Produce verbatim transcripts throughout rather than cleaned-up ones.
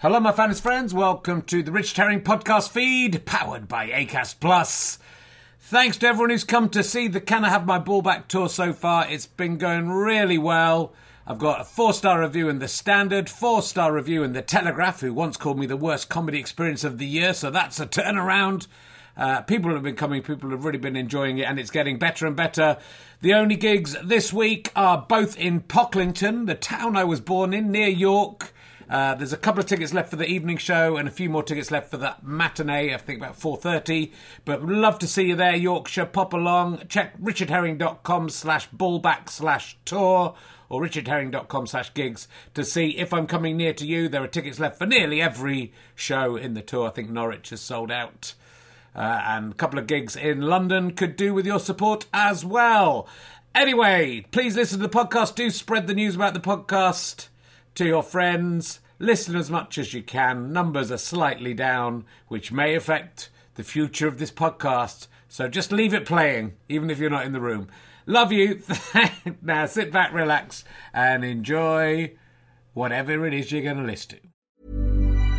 Hello, my fans friends. Welcome to the Richard Herring podcast feed, powered by Acast Plus. Thanks to everyone who's come to see the Can I Have My Ball Back tour so far. It's been going really well. I've got a four-star review in The Standard, four-star review in The Telegraph, who once called me the worst comedy experience of the year, so that's a turnaround. Uh, people have been coming, people have really been enjoying it, and it's getting better and better. The only gigs this week are both in Pocklington, the town I was born in, near York. Uh, there's a couple of tickets left for the evening show and a few more tickets left for the matinee, I think about four thirty. But would love to see you there, Yorkshire. Pop along. Check richardherring.com slash ballback slash tour or richardherring.com slash gigs to see if I'm coming near to you. There are tickets left for nearly every show in the tour. I think Norwich has sold out. Uh, and a couple of gigs in London could do with your support as well. Anyway, please listen to the podcast. Do spread the news about the podcast to your friends. Listen as much as you can. Numbers are slightly down, which may affect the future of this podcast. So just leave it playing, even if you're not in the room. Love you. Now sit back, relax, and enjoy whatever it is you're going to listen to.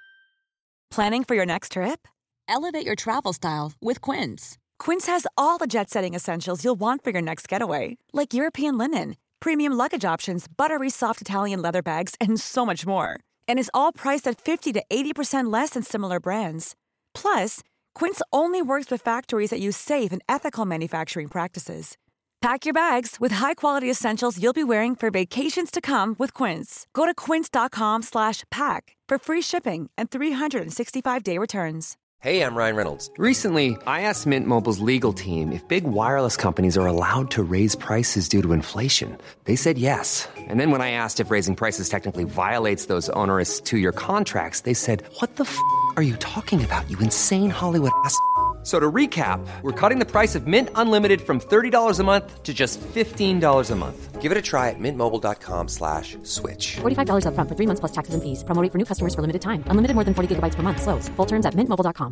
Planning for your next trip? Elevate your travel style with Quince. Quince has all the jet-setting essentials you'll want for your next getaway, like European linen, premium luggage options, buttery soft Italian leather bags, and so much more. And is all priced at fifty to eighty percent less than similar brands. Plus, Quince only works with factories that use safe and ethical manufacturing practices. Pack your bags with high-quality essentials you'll be wearing for vacations to come with Quince. Go to quince.com slash pack for free shipping and three sixty-five day returns. Hey, I'm Ryan Reynolds. Recently, I asked Mint Mobile's legal team if big wireless companies are allowed to raise prices due to inflation. They said yes. And then when I asked if raising prices technically violates those onerous two-year contracts, they said, what the f*** are you talking about, you insane Hollywood ass f- So to recap, we're cutting the price of Mint Unlimited from thirty dollars a month to just fifteen dollars a month. Give it a try at mintmobile.com slash switch. forty-five dollars up front for three months plus taxes and fees. Promo rate for new customers for limited time. Unlimited more than forty gigabytes per month. Slows full terms at mint mobile dot com.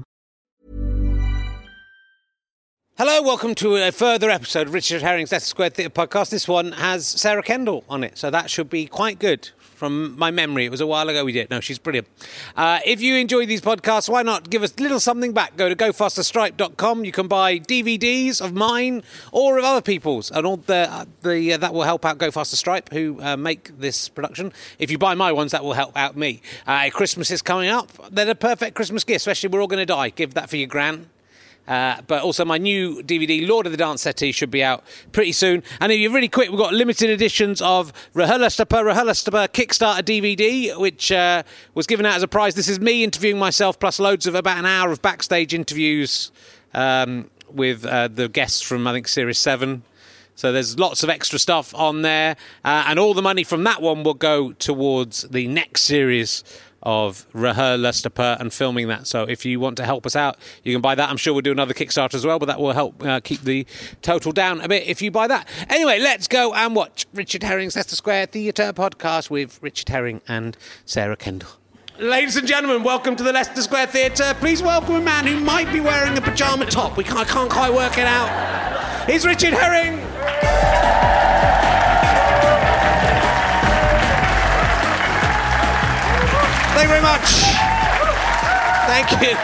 Hello, welcome to a further episode of Richard Herring's Leicester Square Theatre podcast. This one has Sarah Kendall on it, so that should be quite good. From my memory, it was a while ago we did. No, she's brilliant. Uh, if you enjoy these podcasts, why not give us a little something back? Go to go faster stripe dot com. You can buy D V Ds of mine or of other people's, and all the uh, the uh, that will help out Go Faster Stripe, who uh, make this production. If you buy my ones, that will help out me. Uh, Christmas is coming up. They're the perfect Christmas gift, especially we're all going to die. Give that for your gran. Uh, but also my new D V D, Lord of the Dance Settee, should be out pretty soon. And if you're really quick, we've got limited editions of Rahulastapa Rahulastapa Kickstarter D V D, which uh, was given out as a prize. This is me interviewing myself, plus loads of about an hour of backstage interviews um, with uh, the guests from, I think, Series seven. So there's lots of extra stuff on there. Uh, and all the money from that one will go towards the next series of Rahulastapa and filming that. So if you want to help us out, you can buy that. I'm sure we'll do another Kickstarter as well, but that will help uh, keep the total down a bit if you buy that. Anyway, let's go and watch Richard Herring's Leicester Square Theatre podcast with Richard Herring and Sarah Kendall. Ladies and gentlemen, welcome to the Leicester Square Theatre. Please welcome a man who might be wearing a pyjama top. We can't, I can't quite work it out. He's Richard Herring. Thank you very much. Thank you.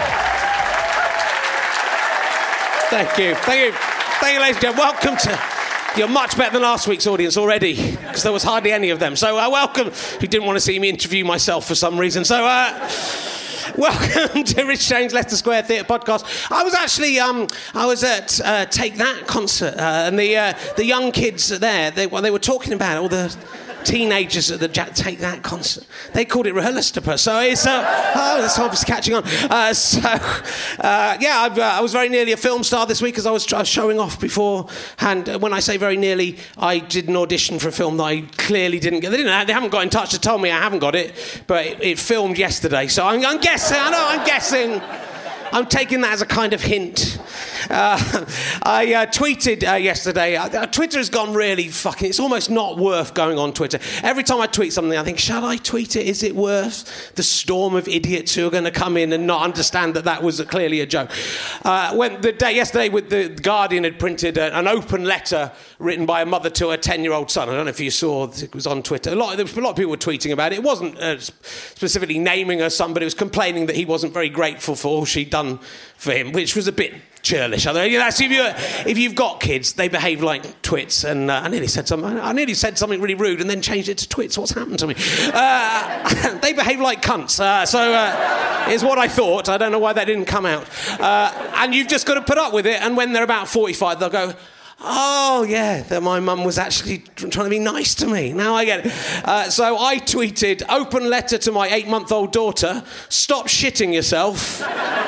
Thank you. Thank you. Thank you, ladies and gentlemen. Welcome to... You're much better than last week's audience already, because there was hardly any of them. So uh, welcome. Who didn't want to see me interview myself for some reason. So uh, welcome to Richard Herring's Leicester Square Theatre podcast. I was actually, um, I was at uh, Take That concert, uh, and the uh, the young kids there, they, well, they were talking about it, all the teenagers at the Take That concert. They called it Rahulastapa, so it's uh, oh, it's obviously catching on. Uh, so uh, yeah, I've, uh, I was very nearly a film star this week, as I was, I was showing off beforehand. When I say very nearly, I did an audition for a film that I clearly didn't get. They didn't. They haven't got in touch to tell me I haven't got it, but it, it filmed yesterday. So I'm, I'm guessing. I know. I'm guessing. I'm taking that as a kind of hint. Uh, I uh, tweeted uh, yesterday. Uh, Twitter has gone really fucking... It's almost not worth going on Twitter. Every time I tweet something, I think, shall I tweet it? Is it worth the storm of idiots who are going to come in and not understand that that was a, clearly a joke? Uh, when the day yesterday, with the Guardian had printed a, an open letter written by a mother to her ten-year-old son. I don't know if you saw, it was on Twitter. A lot, there was a lot of people were tweeting about it. It wasn't uh, specifically naming her son, but it was complaining that he wasn't very grateful for all she'd done for him, which was a bit churlish. I you know, so if, you, if you've got kids, they behave like twits, and uh, I nearly said something. I nearly said something really rude, and then changed it to twits. What's happened to me? Uh, they behave like cunts. Uh, so uh, is what I thought. I don't know why that didn't come out. Uh, and you've just got to put up with it. And when they're about forty-five, they'll go, oh, yeah, that my mum was actually trying to be nice to me. Now I get it. Uh, so I tweeted, open letter to my eight-month-old daughter, stop shitting yourself.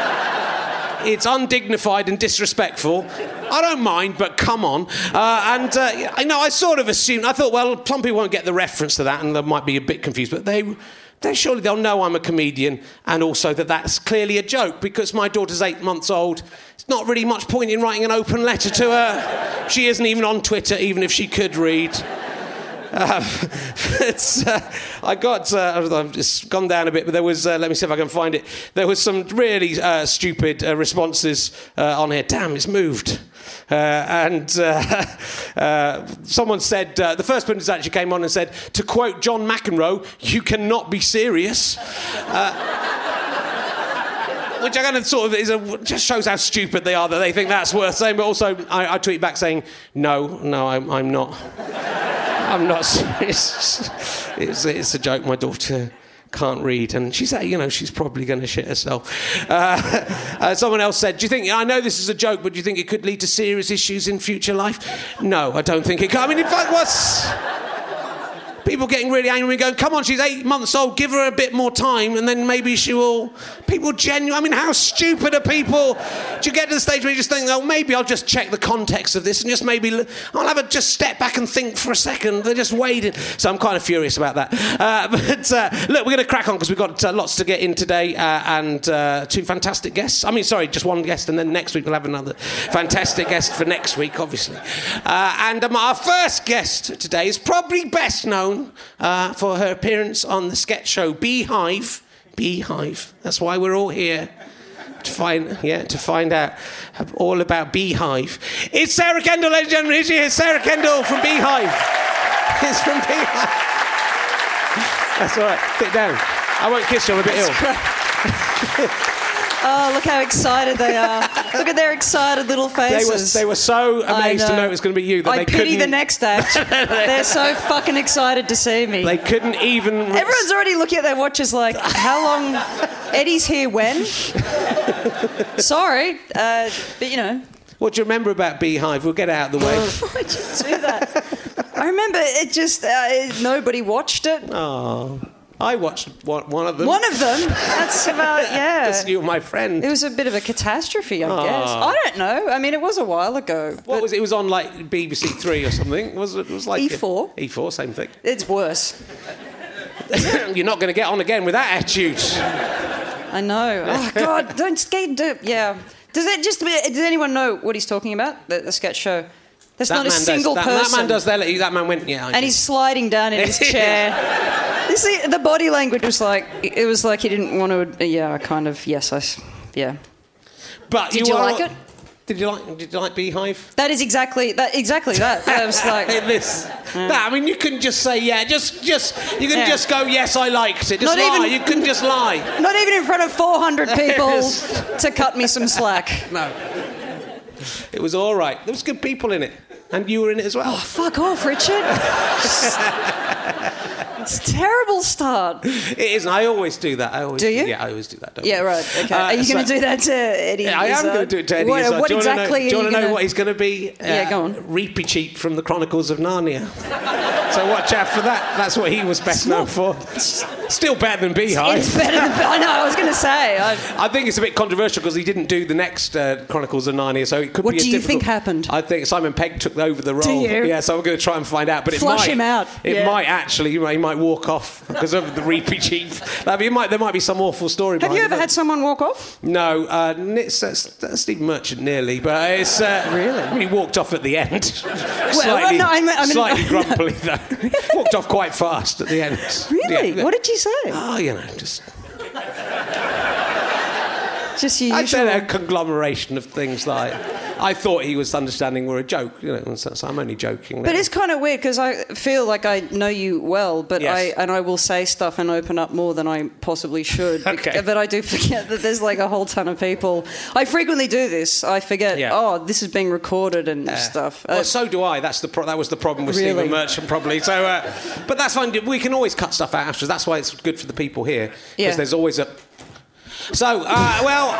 It's undignified and disrespectful. I don't mind, but come on. Uh, and, uh, I know, I sort of assumed, I thought, well, some people won't get the reference to that and they might be a bit confused, but they... Then surely they'll know I'm a comedian, and also that that's clearly a joke, because my daughter's eight months old. It's not really much point in writing an open letter to her. She isn't even on Twitter, even if she could read. Uh, it's, uh, I got, uh, I've just gone down a bit, but there was, uh, let me see if I can find it. There was some really uh, stupid uh, responses uh, on here. Damn, it's moved. Uh, and uh, uh, someone said, uh, the first person actually came on and said, to quote John McEnroe, you cannot be serious. Uh, which I kind of sort of is a, just shows how stupid they are that they think that's worth saying. But also, I, I tweet back saying, no, no, I'm, I'm not. I'm not serious. It's, it's a joke. My daughter can't read, and she's, you know, she's probably going to shit herself. Uh, uh, someone else said, do you think, I know this is a joke, but do you think it could lead to serious issues in future life? No, I don't think it could. I mean, in fact, what's... People getting really angry and going, come on, she's eight months old, give her a bit more time, and then maybe she will... People genuinely... I mean, how stupid are people? Do you get to the stage where you just think, oh, maybe I'll just check the context of this and just maybe... I'll have a just step back and think for a second. They're just waiting. So I'm kind of furious about that. Uh, but, uh, look, we're going to crack on because we've got uh, lots to get in today uh, and uh, two fantastic guests. I mean, sorry, just one guest, and then next week we'll have another fantastic guest for next week, obviously. Uh, and um, our first guest today is probably best known Uh, for her appearance on the sketch show Beehive. Beehive. That's why we're all here to find, yeah, to find out all about Beehive. It's Sarah Kendall, ladies and gentlemen. Here she is, Sarah Kendall from Beehive. It's from Beehive. That's all right. Sit down. I won't kiss you. I'm a bit ill. Oh, look how excited they are. Look at their excited little faces. They were, they were so amazed to know it was going to be you that I they pity couldn't... the next act. They're so fucking excited to see me. They couldn't even... Everyone's already looking at their watches like, how long... Eddie's here when? Sorry, uh, but you know... What do you remember about Beehive? We'll get it out of the way. Why'd you do that? I remember it just... Uh, nobody watched it. Oh... I watched one, one of them. One of them? That's about, yeah. Because you were my friend. It was a bit of a catastrophe, I Aww. guess. I don't know. I mean, it was a while ago. What was it? It was on, like, B B C Three or something. Was it? It was like E four. A, E four, same thing. It's worse. You're not going to get on again with that attitude. I know. Oh, God, don't skate. Do, yeah. Does it just... Does anyone know what he's talking about? The, the sketch show? There's that not a single does, that, person. That man does that. That man went, yeah. I and did. he's sliding down in his chair. You see, the body language was like, it was like he didn't want to, yeah, kind of, yes, I, yeah. But Did you, you are, like it? Did you like, did you like Beehive? That is exactly, that, exactly that. I was like... this. Yeah. That, I mean, you couldn't just say, yeah, just, just, you can Yeah. just go, yes, I liked it. Just Not lie. even- You couldn't just lie. Not even in front of four hundred people to cut me some slack. No. It was all right. There was good people in it. And you were in it as well. Oh, fuck off, Richard. It's a terrible start. It is, and I always do that. I always Do you? Yeah, I always do that. Don't Yeah, worry. right, okay. Uh, Are you so- going to do that to Eddie Yeah, I am Izzard? going to do it to Eddie What, Izzard. what do you exactly wanna know, are do you you want to know gonna... what he's going to be? Uh, Yeah, go on. Reapy Cheap from the Chronicles of Narnia. So watch out for that. That's what he was best known for. Still better than Beehive. It's better than... I know, I was going to say. I, I think it's a bit controversial because he didn't do the next uh, Chronicles of Narnia, so it could what be a do you difficult... think happened? I think Simon Pegg took over the role. Do you? Yeah, so I'm going to try and find out. But it Flush might, him out. It Yeah. might actually, you know, he might walk off because of the Reapy Chief. I mean, it might, there might be some awful story Have behind you ever it. had someone walk off? No, uh, it's, uh, Stephen Merchant nearly, but it's... Uh, Really? I mean, he walked off at the end. Well, slightly, no, I mean- I mean- slightly grumpily, though. Walked off quite fast at the end. Really? Yeah. What did you say? Oh, you know, just... Just your I'd say usual... a conglomeration of things like... I thought he was understanding were a joke, you know, so, so I'm only joking. But now. it's kind of weird because I feel like I know you well, but Yes. I and I will say stuff and open up more than I possibly should. Okay. But I do forget that there's like a whole ton of people. I frequently do this. I forget. Yeah. Oh, this is being recorded and stuff. Well, Uh, so do I. That's the pro- that was the problem with Really? Stephen Merchant, probably. So, uh, but that's fine. We can always cut stuff out afterwards. That's why it's good for the people here because Yeah. there's always a. So, uh, well.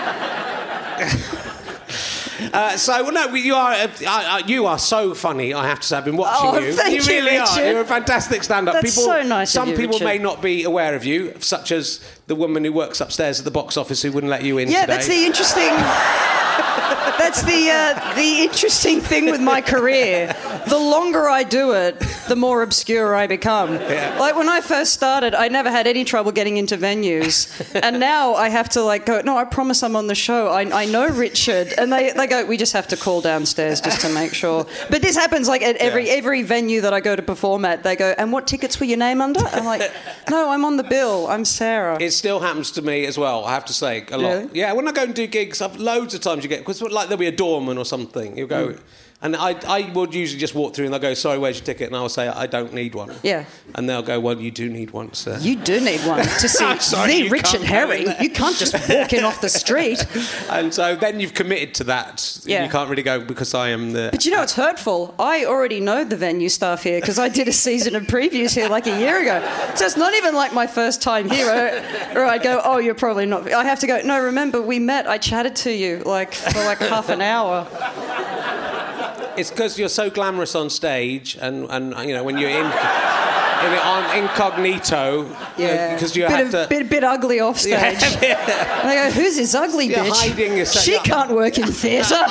Uh, so no, you are uh, uh, you are so funny. I have to say, I've been watching Oh, you. thank you you, really are. Richard. You're a fantastic stand-up. That's people, so nice of Some you, people Richard. may not be aware of you, such as the woman who works upstairs at the box office who wouldn't let you in yeah, today. that's the interesting. That's the uh, the interesting thing with my career. The longer I do it, the more obscure I become. Yeah. Like when I first started, I never had any trouble getting into venues, and now I have to like go. No, I promise I'm on the show. I, I know Richard, and they, they go. We just have to call downstairs just to make sure. But this happens like at every Yeah. every venue that I go to perform at. They go, and what tickets were your name under? I'm like, no, I'm on the bill. I'm Sarah. It still happens to me as well, I have to say, a lot. Really? Yeah, when I go and do gigs, I've, loads of times you get... Because like there'll be a doorman or something, you'll go... Mm. And I, I would usually just walk through and they'll go, sorry, where's your ticket? And I'll say, I don't need one. Yeah. And they'll go, well, you do need one, sir. You do need one to see I'm sorry, the you Richard can't go Herring. in there. You can't just walk in off the street. And so then you've committed to that. Yeah. You can't really go because I am the... But you know, it's hurtful. I already know the venue staff here because I did a season of previews here like a year ago. So it's not even like my first time here. Or, or I go, oh, you're probably not. I have to go, no, remember, we met. I chatted to you like for like half an hour. It's because you're so glamorous on stage and, and you know, when you're in... in on incognito, Yeah. because you bit have of, to... Bit, bit ugly off stage. Yeah. And I go, who's this ugly You're bitch? hiding yourself. She can't work in theatre.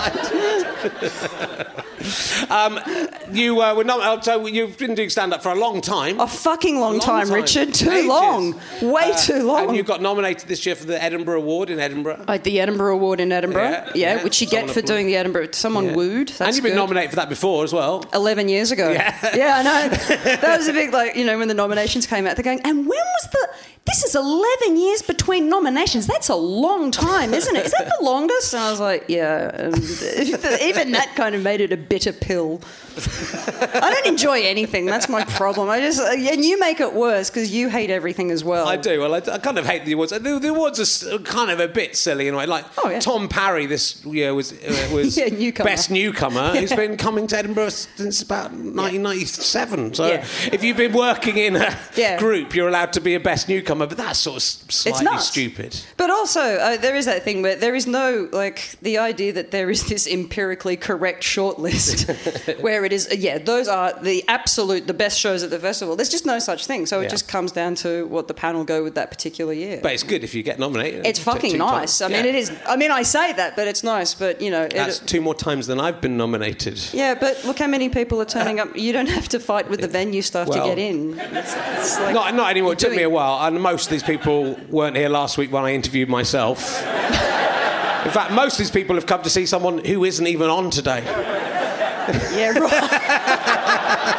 Um, you uh, were not. So you've been doing stand-up for a long time. A fucking long, Long time, time. Richard. Too Ages. long. Way Uh, too long. And you got nominated this year for the Edinburgh Award in Edinburgh. Uh, the Edinburgh Award in Edinburgh, Yeah, yeah, yeah. which you get Someone for applaud. doing the Edinburgh. Someone Yeah. wooed. That's and you've been good. nominated for that before as well. Eleven years ago. Yeah. yeah, I know. That was a big, like, you know, when the nominations came out, they're going, and when was the? This is eleven years between nominations. That's a long time, isn't it? Is that the longest? And I was like, yeah. And even that kind of made it a bitter pill. I don't enjoy anything. That's my problem. I just and you make it worse because you hate everything as well. I do. Well, I, I kind of hate the awards. The, the awards are s- kind of a bit silly in a way. Like Oh, yeah. Tom Parry this year was uh, was Yeah, newcomer. best newcomer. He's been coming to Edinburgh since about nineteen ninety-seven. So Yeah. if you've been working in a Yeah. group, you're allowed to be a best newcomer. But that's sort of s- slightly nuts. stupid. But also, uh, there is that thing where there is no, like, the idea that there is this empirically correct shortlist where it is, uh, yeah, those are the absolute, the best shows at the festival. There's just no such thing. So Yeah. it just comes down to what the panel go with that particular year. But it's good if you get nominated. It's Two- fucking two nice. times. I mean, Yeah. it is. I mean, I say that, but it's nice. But, you know, it, That's two more times than I've been nominated. yeah, but look how many people are turning up. You don't have to fight with the venue stuff Well, to get in. It's, it's like Not, not anymore. It took me doing- a while, and most of these people weren't here last week when I interviewed myself. In fact, most of these people have come to see someone who isn't even on today. Yeah, right.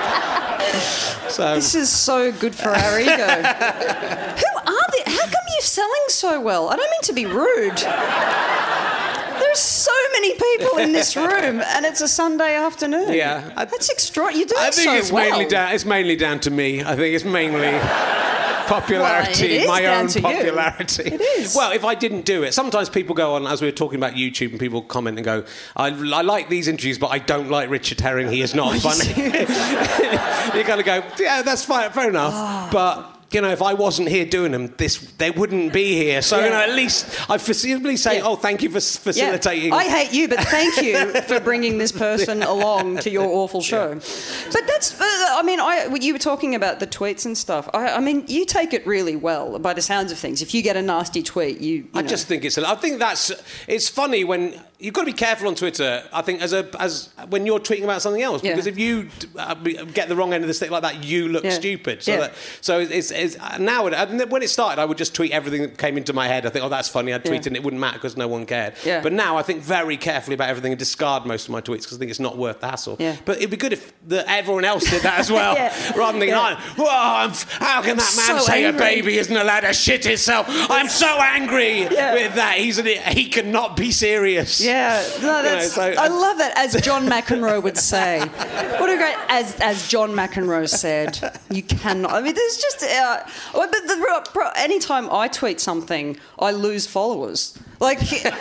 So This is so good for our ego. Who are they? How come you're selling so well? I don't mean to be rude. There's so many people in this room, and it's a Sunday afternoon. Yeah, I- that's extraordinary. You're doing I think so it's well. mainly down. It's mainly down to me. I think it's mainly popularity, Well, it is my down own to you. popularity. It is. Well, if I didn't do it, sometimes people go on, as we were talking about YouTube, and people comment and go, "I, I like these interviews, but I don't like Richard Herring. He is not funny." You kind of go, "Yeah, that's fine, fair enough," Ah. but. you know, if I wasn't here doing them, this they wouldn't be here. So, Yeah. you know, at least I facilitatively say, Yeah. oh, thank you for s- facilitating. Yeah. I hate you, but thank you for bringing this person along to your awful show. But that's, uh, I mean, I, you were talking about the tweets and stuff. I, I mean, you take it really well by the sounds of things. If you get a nasty tweet, you, you I know. just think it's. I think that's. It's funny when you've got to be careful on Twitter. I think as a as when you're tweeting about something else, Yeah. because if you uh, get the wrong end of the stick like that, you look Yeah. stupid. So Yeah. that, so it's, it's now and when it started, I would just tweet everything that came into my head. I think, oh, that's funny. I'd tweet Yeah. and it wouldn't matter because no one cared. Yeah. But now I think very carefully about everything and discard most of my tweets because I think it's not worth the hassle. Yeah. But it'd be good if the, everyone else did that as well, Yeah. rather than thinking, Yeah. oh, I'm f- how can that man So say angry. a baby isn't allowed to shit itself? I'm so angry Yeah. with that. He's an, he cannot be serious. Yeah, no, that's, You know, so- I love that, as John McEnroe would say. What a great, as as John McEnroe said, you cannot. I mean, there's just, uh, well, but the, bro, anytime I tweet something, I lose followers. Like,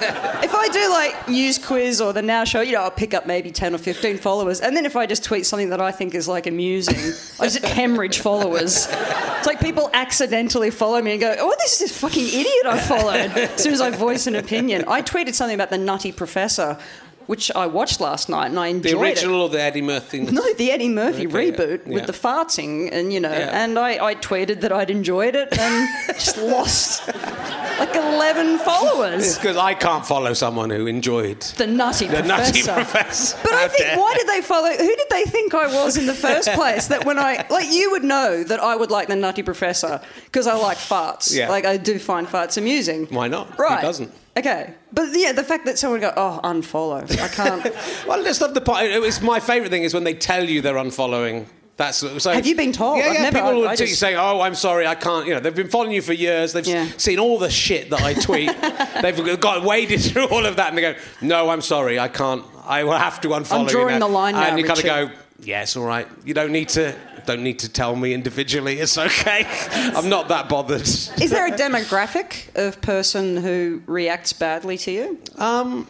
if I do like News Quiz or the Now Show, you know, I'll pick up maybe ten or fifteen followers, and then if I just tweet something that I think is like amusing, I just hemorrhage followers. It's like people accidentally follow me and go, "Oh, this is this fucking idiot I followed." As soon as I voice an opinion, I tweeted something about the Nutty Professor, which I watched last night, and I enjoyed The original it. or the Eddie Murphy? No, the Eddie Murphy Okay, reboot yeah. with the farting, and you know, Yeah. and I, I tweeted that I'd enjoyed it and just lost like eleven followers. It's because I can't follow someone who enjoyed The Nutty the Professor. Nutty Professor. But I How think, dare. why did they follow? Who did they think I was in the first place? That when I, like, you would know that I would like the Nutty Professor because I like farts. Yeah. Like, I do find farts amusing. Why not? Who Right. doesn't? Okay. But yeah, the fact that someone would go, oh, unfollow. I can't. Well, that's not the point. It's my favourite thing is when they tell you they're unfollowing. That's so. Have you been told? Yeah, I've yeah. never- People I- will I do- just- say, "Oh, I'm sorry, I can't." You know, they've been following you for years. They've Yeah. seen all the shit that I tweet. They've got waded through all of that, and they go, "No, I'm sorry, I can't. I will have to unfollow I'm drawing you now." the line now, And you kind of Richard. go, "Yeah, it's all right. You don't need to." Don't need to tell me individually. It's okay. I'm not that bothered. Is there a demographic of person who reacts badly to you? Um,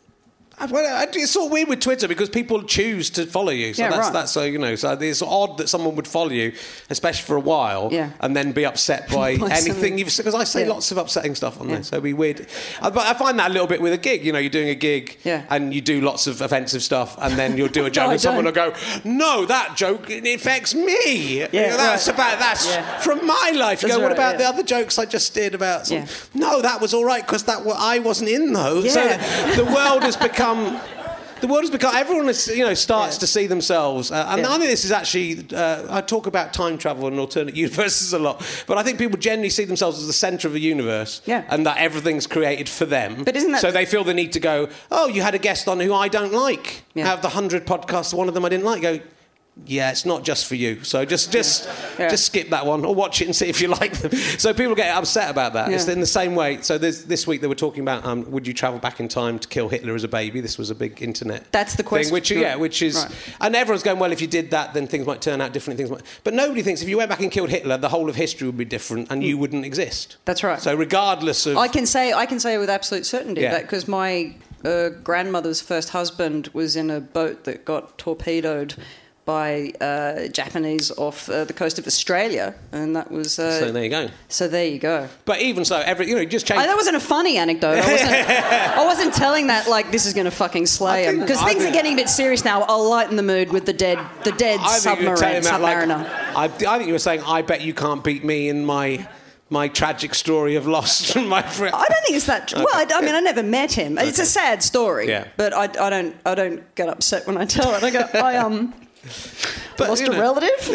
well, it's sort of weird with Twitter because people choose to follow you. So Yeah, that's right. that's so you know. So it's odd that someone would follow you, especially for a while, Yeah. and then be upset by, By anything something. you've said. Because I say Yeah. lots of upsetting stuff on Yeah. there, so it'd be weird. I, but I find that a little bit with a gig. You know, you're doing a gig, Yeah. and you do lots of offensive stuff, and then you'll do a joke, No, I and someone will don't. go, "No, that joke it affects me." Yeah, You know, that's right. about that's Yeah. from my life. You That's go, "What right, about yeah. the other jokes I just did about?" Some, Yeah. No, that was all right because that wa- I wasn't in those. So Yeah. the world has become. The world has become. Everyone is, you know, starts Yeah. to see themselves, uh, and Yeah. I think this is actually. Uh, I talk about time travel and alternate universes a lot, but I think people generally see themselves as the centre of the universe, Yeah. and that everything's created for them. But isn't that- so? They feel the need to go. Oh, you had a guest on who I don't like. Yeah. Out of the hundred podcasts, one of them I didn't like. Go. Yeah, it's not just for you. So just just Yeah. just skip that one or watch it and see if you like them. So people get upset about that. Yeah. It's in the same way. So there's, this week they were talking about um, would you travel back in time to kill Hitler as a baby? This was a big internet That's the question. thing, which yeah, which is Right. and everyone's going, well, if you did that, then things might turn out different. Things might, but nobody thinks if you went back and killed Hitler, the whole of history would be different and you wouldn't exist. That's right. So regardless of I can say I can say with absolute certainty Yeah. that because my uh, grandmother's first husband was in a boat that got torpedoed by uh, Japanese off uh, the coast of Australia, and that was. Uh, so there you go. so there you go. But even so, every you know, just change. I, that wasn't a funny anecdote. I wasn't, I wasn't telling that like this is going to fucking slay I him think- because I things think- are getting a bit serious now. I'll lighten the mood with the dead, the dead I think you were submarine, telling that like, submariner. I, I think you were saying, I bet you can't beat me in my my tragic story of lost from my friend. I don't think it's that. Well, I, I mean, I never met him. It's a sad story. Yeah. But I, I don't. I don't get upset when I tell it. I go. I um. But, lost you a know. relative.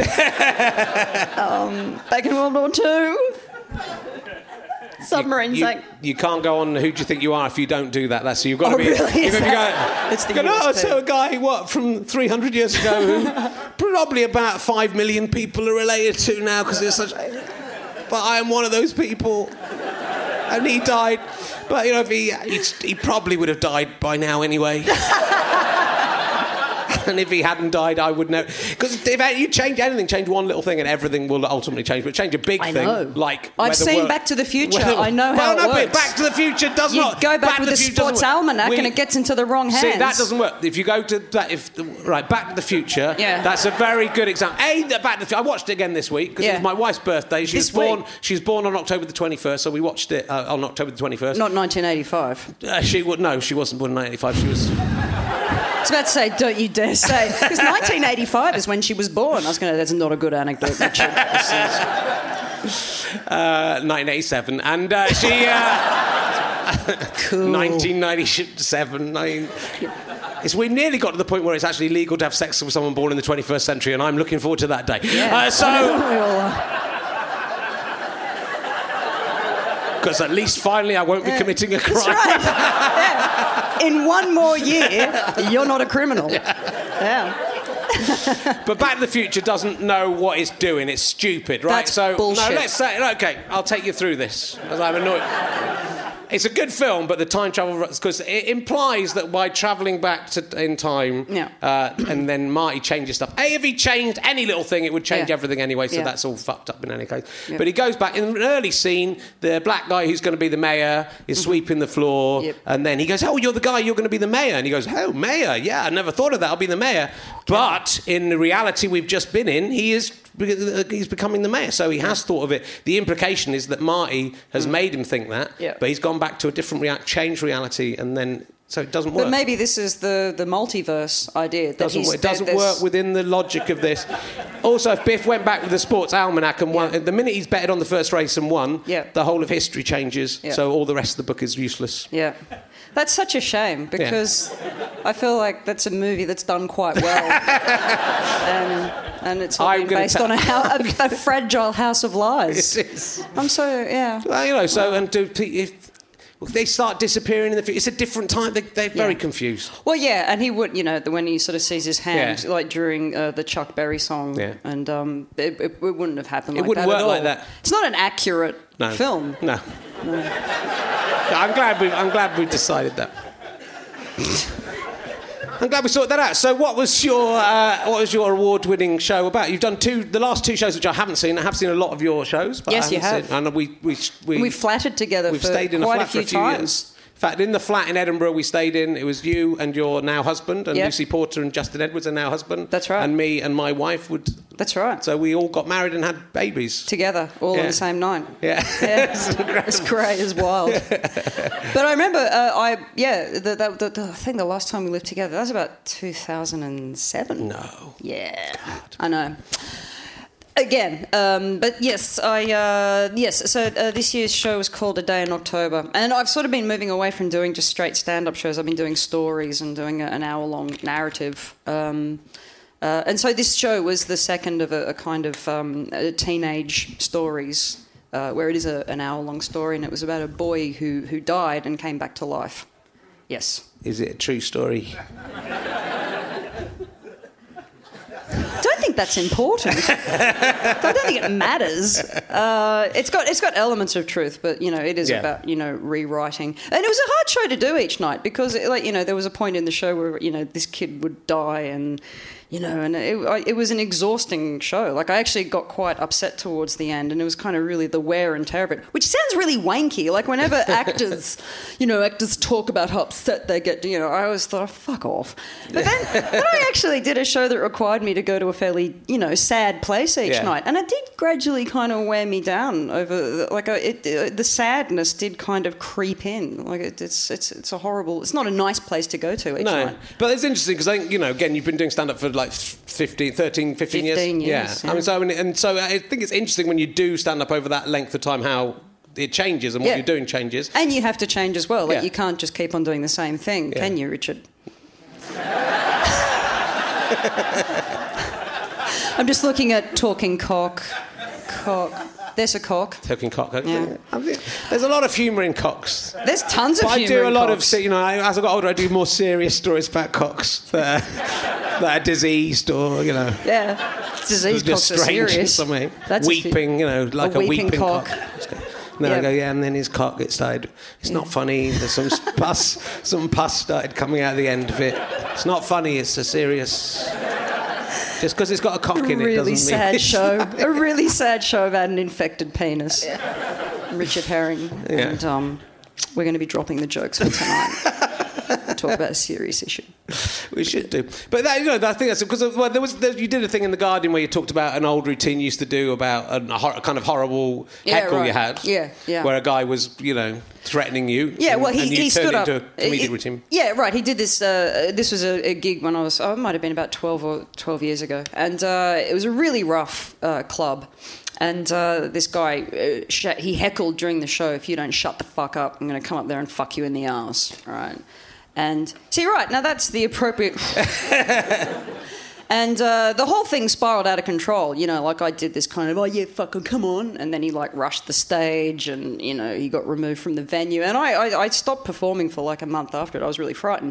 um, back in World War Two. Submarine You, sank. you can't go on who do you think you are if you don't do that. That's so you've got Oh, to be. really? You've Is got to that- go, it's the go, no, U S P. so a guy what from three hundred years ago who probably about five million people are related to now because there's such. But I am one of those people, and he died. But you know, if he he, he probably would have died by now anyway. And if he hadn't died, I would know. Because if you change anything, change one little thing and everything will ultimately change. But change a big I thing, know. like... I've seen work, Back to the Future. whether, I know well, how no, it works. But Back to the Future does you not... go back, back with the, the sports almanac we, and it gets into the wrong hands. See, that doesn't work. If you go to that... if Right, Back to the Future, yeah. that's a very good example. A, the Back to the Future... I watched it again this week because yeah. it was my wife's birthday. She this was born. week? She was born on October the twenty-first, so we watched it uh, on October the twenty-first. Not nineteen eighty-five. Uh, she would no, she wasn't born in nineteen eighty-five. She was. I was about to say, don't you dare say, because nineteen eighty-five is when she was born. I was going to. That's not a good anecdote, Richard. uh, nineteen eighty-seven, and uh, she. Uh, cool. nineteen ninety-seven. Nine, It's, we nearly got to the point where it's actually legal to have sex with someone born in the twenty-first century, and I'm looking forward to that day. Yeah. Uh, so. Because at least finally I won't be yeah. committing a crime. That's right. Yeah. In one more year, you're not a criminal. Yeah. yeah. But Back to the Future doesn't know what it's doing. It's stupid, right? That's so bullshit. no, let's say okay. I'll take you through this, as I'm annoyed. It's a good film, but the time travel because it implies that by travelling back to in time, yeah. uh, and then Marty changes stuff. A, if he changed any little thing, it would change yeah. everything anyway. So yeah. that's all fucked up in any case. Yep. But he goes back in an early scene. The black guy who's going to be the mayor is mm-hmm. sweeping the floor, yep. and then he goes, "Oh, you're the guy. You're going to be the mayor." And he goes, "Oh, mayor? Yeah, I never thought of that. I'll be the mayor." But in the reality we've just been in, he is. He's becoming the mayor, so he has thought of it. The implication is that Marty has mm. made him think that, yep. but he's gone back to a different, rea- changed reality, and then so it doesn't work. But maybe this is the, the multiverse idea. That doesn't he's, work. It doesn't there's... work within the logic of this. Also, if Biff went back with the sports almanac and won, yeah. the minute he's betted on the first race and won, yeah. the whole of history changes. Yeah. So all the rest of the book is useless. Yeah. That's such a shame because yeah. I feel like that's a movie that's done quite well, and and it's all been based ta- on a, ho- a, a fragile house of lies. It is. I'm so yeah. Well, you know, so and do if they start disappearing in the future, it's a different time. They, they're very yeah. confused. Well, yeah, and he would, you know, when he sort of sees his hand, yeah. like during uh, the Chuck Berry song, yeah. and um, it, it, it wouldn't have happened. It like wouldn't that work at all. like that. It's not an accurate no. film. No. no. I'm glad we. I'm glad we decided that. I'm glad we sorted that out. So, what was your uh, what was your award-winning show about? You've done two, the last two shows which I haven't seen. I have seen a lot of your shows. But yes, I you have. Seen, and we we we we've flattered together. We've for stayed in quite a flat a few, for a few times. years. In fact, in the flat in Edinburgh we stayed in, it was you and your now husband, and yep. Lucy Porter and Justin Edwards, and now husband. That's right. And me and my wife would. That's right. So we all got married and had babies together, all yeah. on the same night. Yeah, yeah. It's great, it's wild. But I remember, uh, I yeah, the, the, the, the, I think the last time we lived together, that was about two thousand seven. No. Yeah, God. I know. Again, um, but yes, I uh, yes. So uh, this year's show was called A Day in October, and I've sort of been moving away from doing just straight stand-up shows. I've been doing stories and doing a, an hour-long narrative. Um, uh, and so this show was the second of a, a kind of um, a teenage stories, uh, where it is a, an hour-long story, and it was about a boy who who died and came back to life. Yes. Is it a true story? I don't think that's important. I don't think it matters. Uh, it's got it's got elements of truth, but you know it is yeah. about you know rewriting. And it was a hard show to do each night because like you know there was a point in the show where you know this kid would die and. You know, and it, it was an exhausting show. Like, I actually got quite upset towards the end, and it was kind of really the wear and tear of it, which sounds really wanky. Like, whenever actors, you know, actors talk about how upset they get, you know, I always thought, oh, fuck off. But then, then I actually did a show that required me to go to a fairly, you know, sad place each yeah. night, and it did gradually kind of wear me down over, like, it, it, the sadness did kind of creep in. Like, it, it's it's it's a horrible, it's not a nice place to go to each no. night. But it's interesting because I think, you know, again, you've been doing stand-up for like fifteen, thirteen, fifteen, fifteen years. years Yeah. yeah. I mean, so, I mean, and so I think it's interesting when you do stand up over that length of time how it changes and what yeah. you're doing changes. And you have to change as well. Like, yeah. you can't just keep on doing the same thing, yeah. can you, Richard? I'm just looking at talking cock. Cock. There's a cock. Talking cock. Yeah. I mean, there's a lot of humour in cocks. There's tons of but humour I do a in lot cocks. of, you know, as I got older, I do more serious stories about cocks that are, that are diseased or, you know. Yeah. Diseased cocks are strange serious. Something. That's weeping, you know, like a, a weeping, weeping cock. cock. And then Yeah. I go, yeah, and then his cock gets started. It's not funny. There's some pus, some pus started coming out of the end of it. It's not funny. It's a serious. Just because it's got a cock in it really doesn't sad mean it's show. funny. A really sad show about an infected penis. Richard Herring. Yeah. And um, we're going to be dropping the jokes for tonight. Talk about a serious issue. We should do, but that, you know, I think that's because well, there was there, you did a thing in the Guardian where you talked about an old routine you used to do about a, a, hor- a kind of horrible Yeah, heckle right. you had, Yeah, yeah. where a guy was, you know, threatening you. Yeah, and, well, he, and you he turned stood up. into a comedic He- routine. Yeah, right. He did this. Uh, this was a, a gig when I was. Oh, it might have been about twelve or twelve years ago, and uh, it was a really rough uh, club. And uh, this guy, uh, sh- he heckled during the show. If you don't shut the fuck up, I'm going to come up there and fuck you in the arse. All right. And see, right now that's the appropriate. And uh, the whole thing spiraled out of control. You know, like I did this kind of, oh, yeah, fucking come on. And then he, like, rushed the stage and, you know, he got removed from the venue. And I, I, I stopped performing for, like, a month after it. I was really frightened.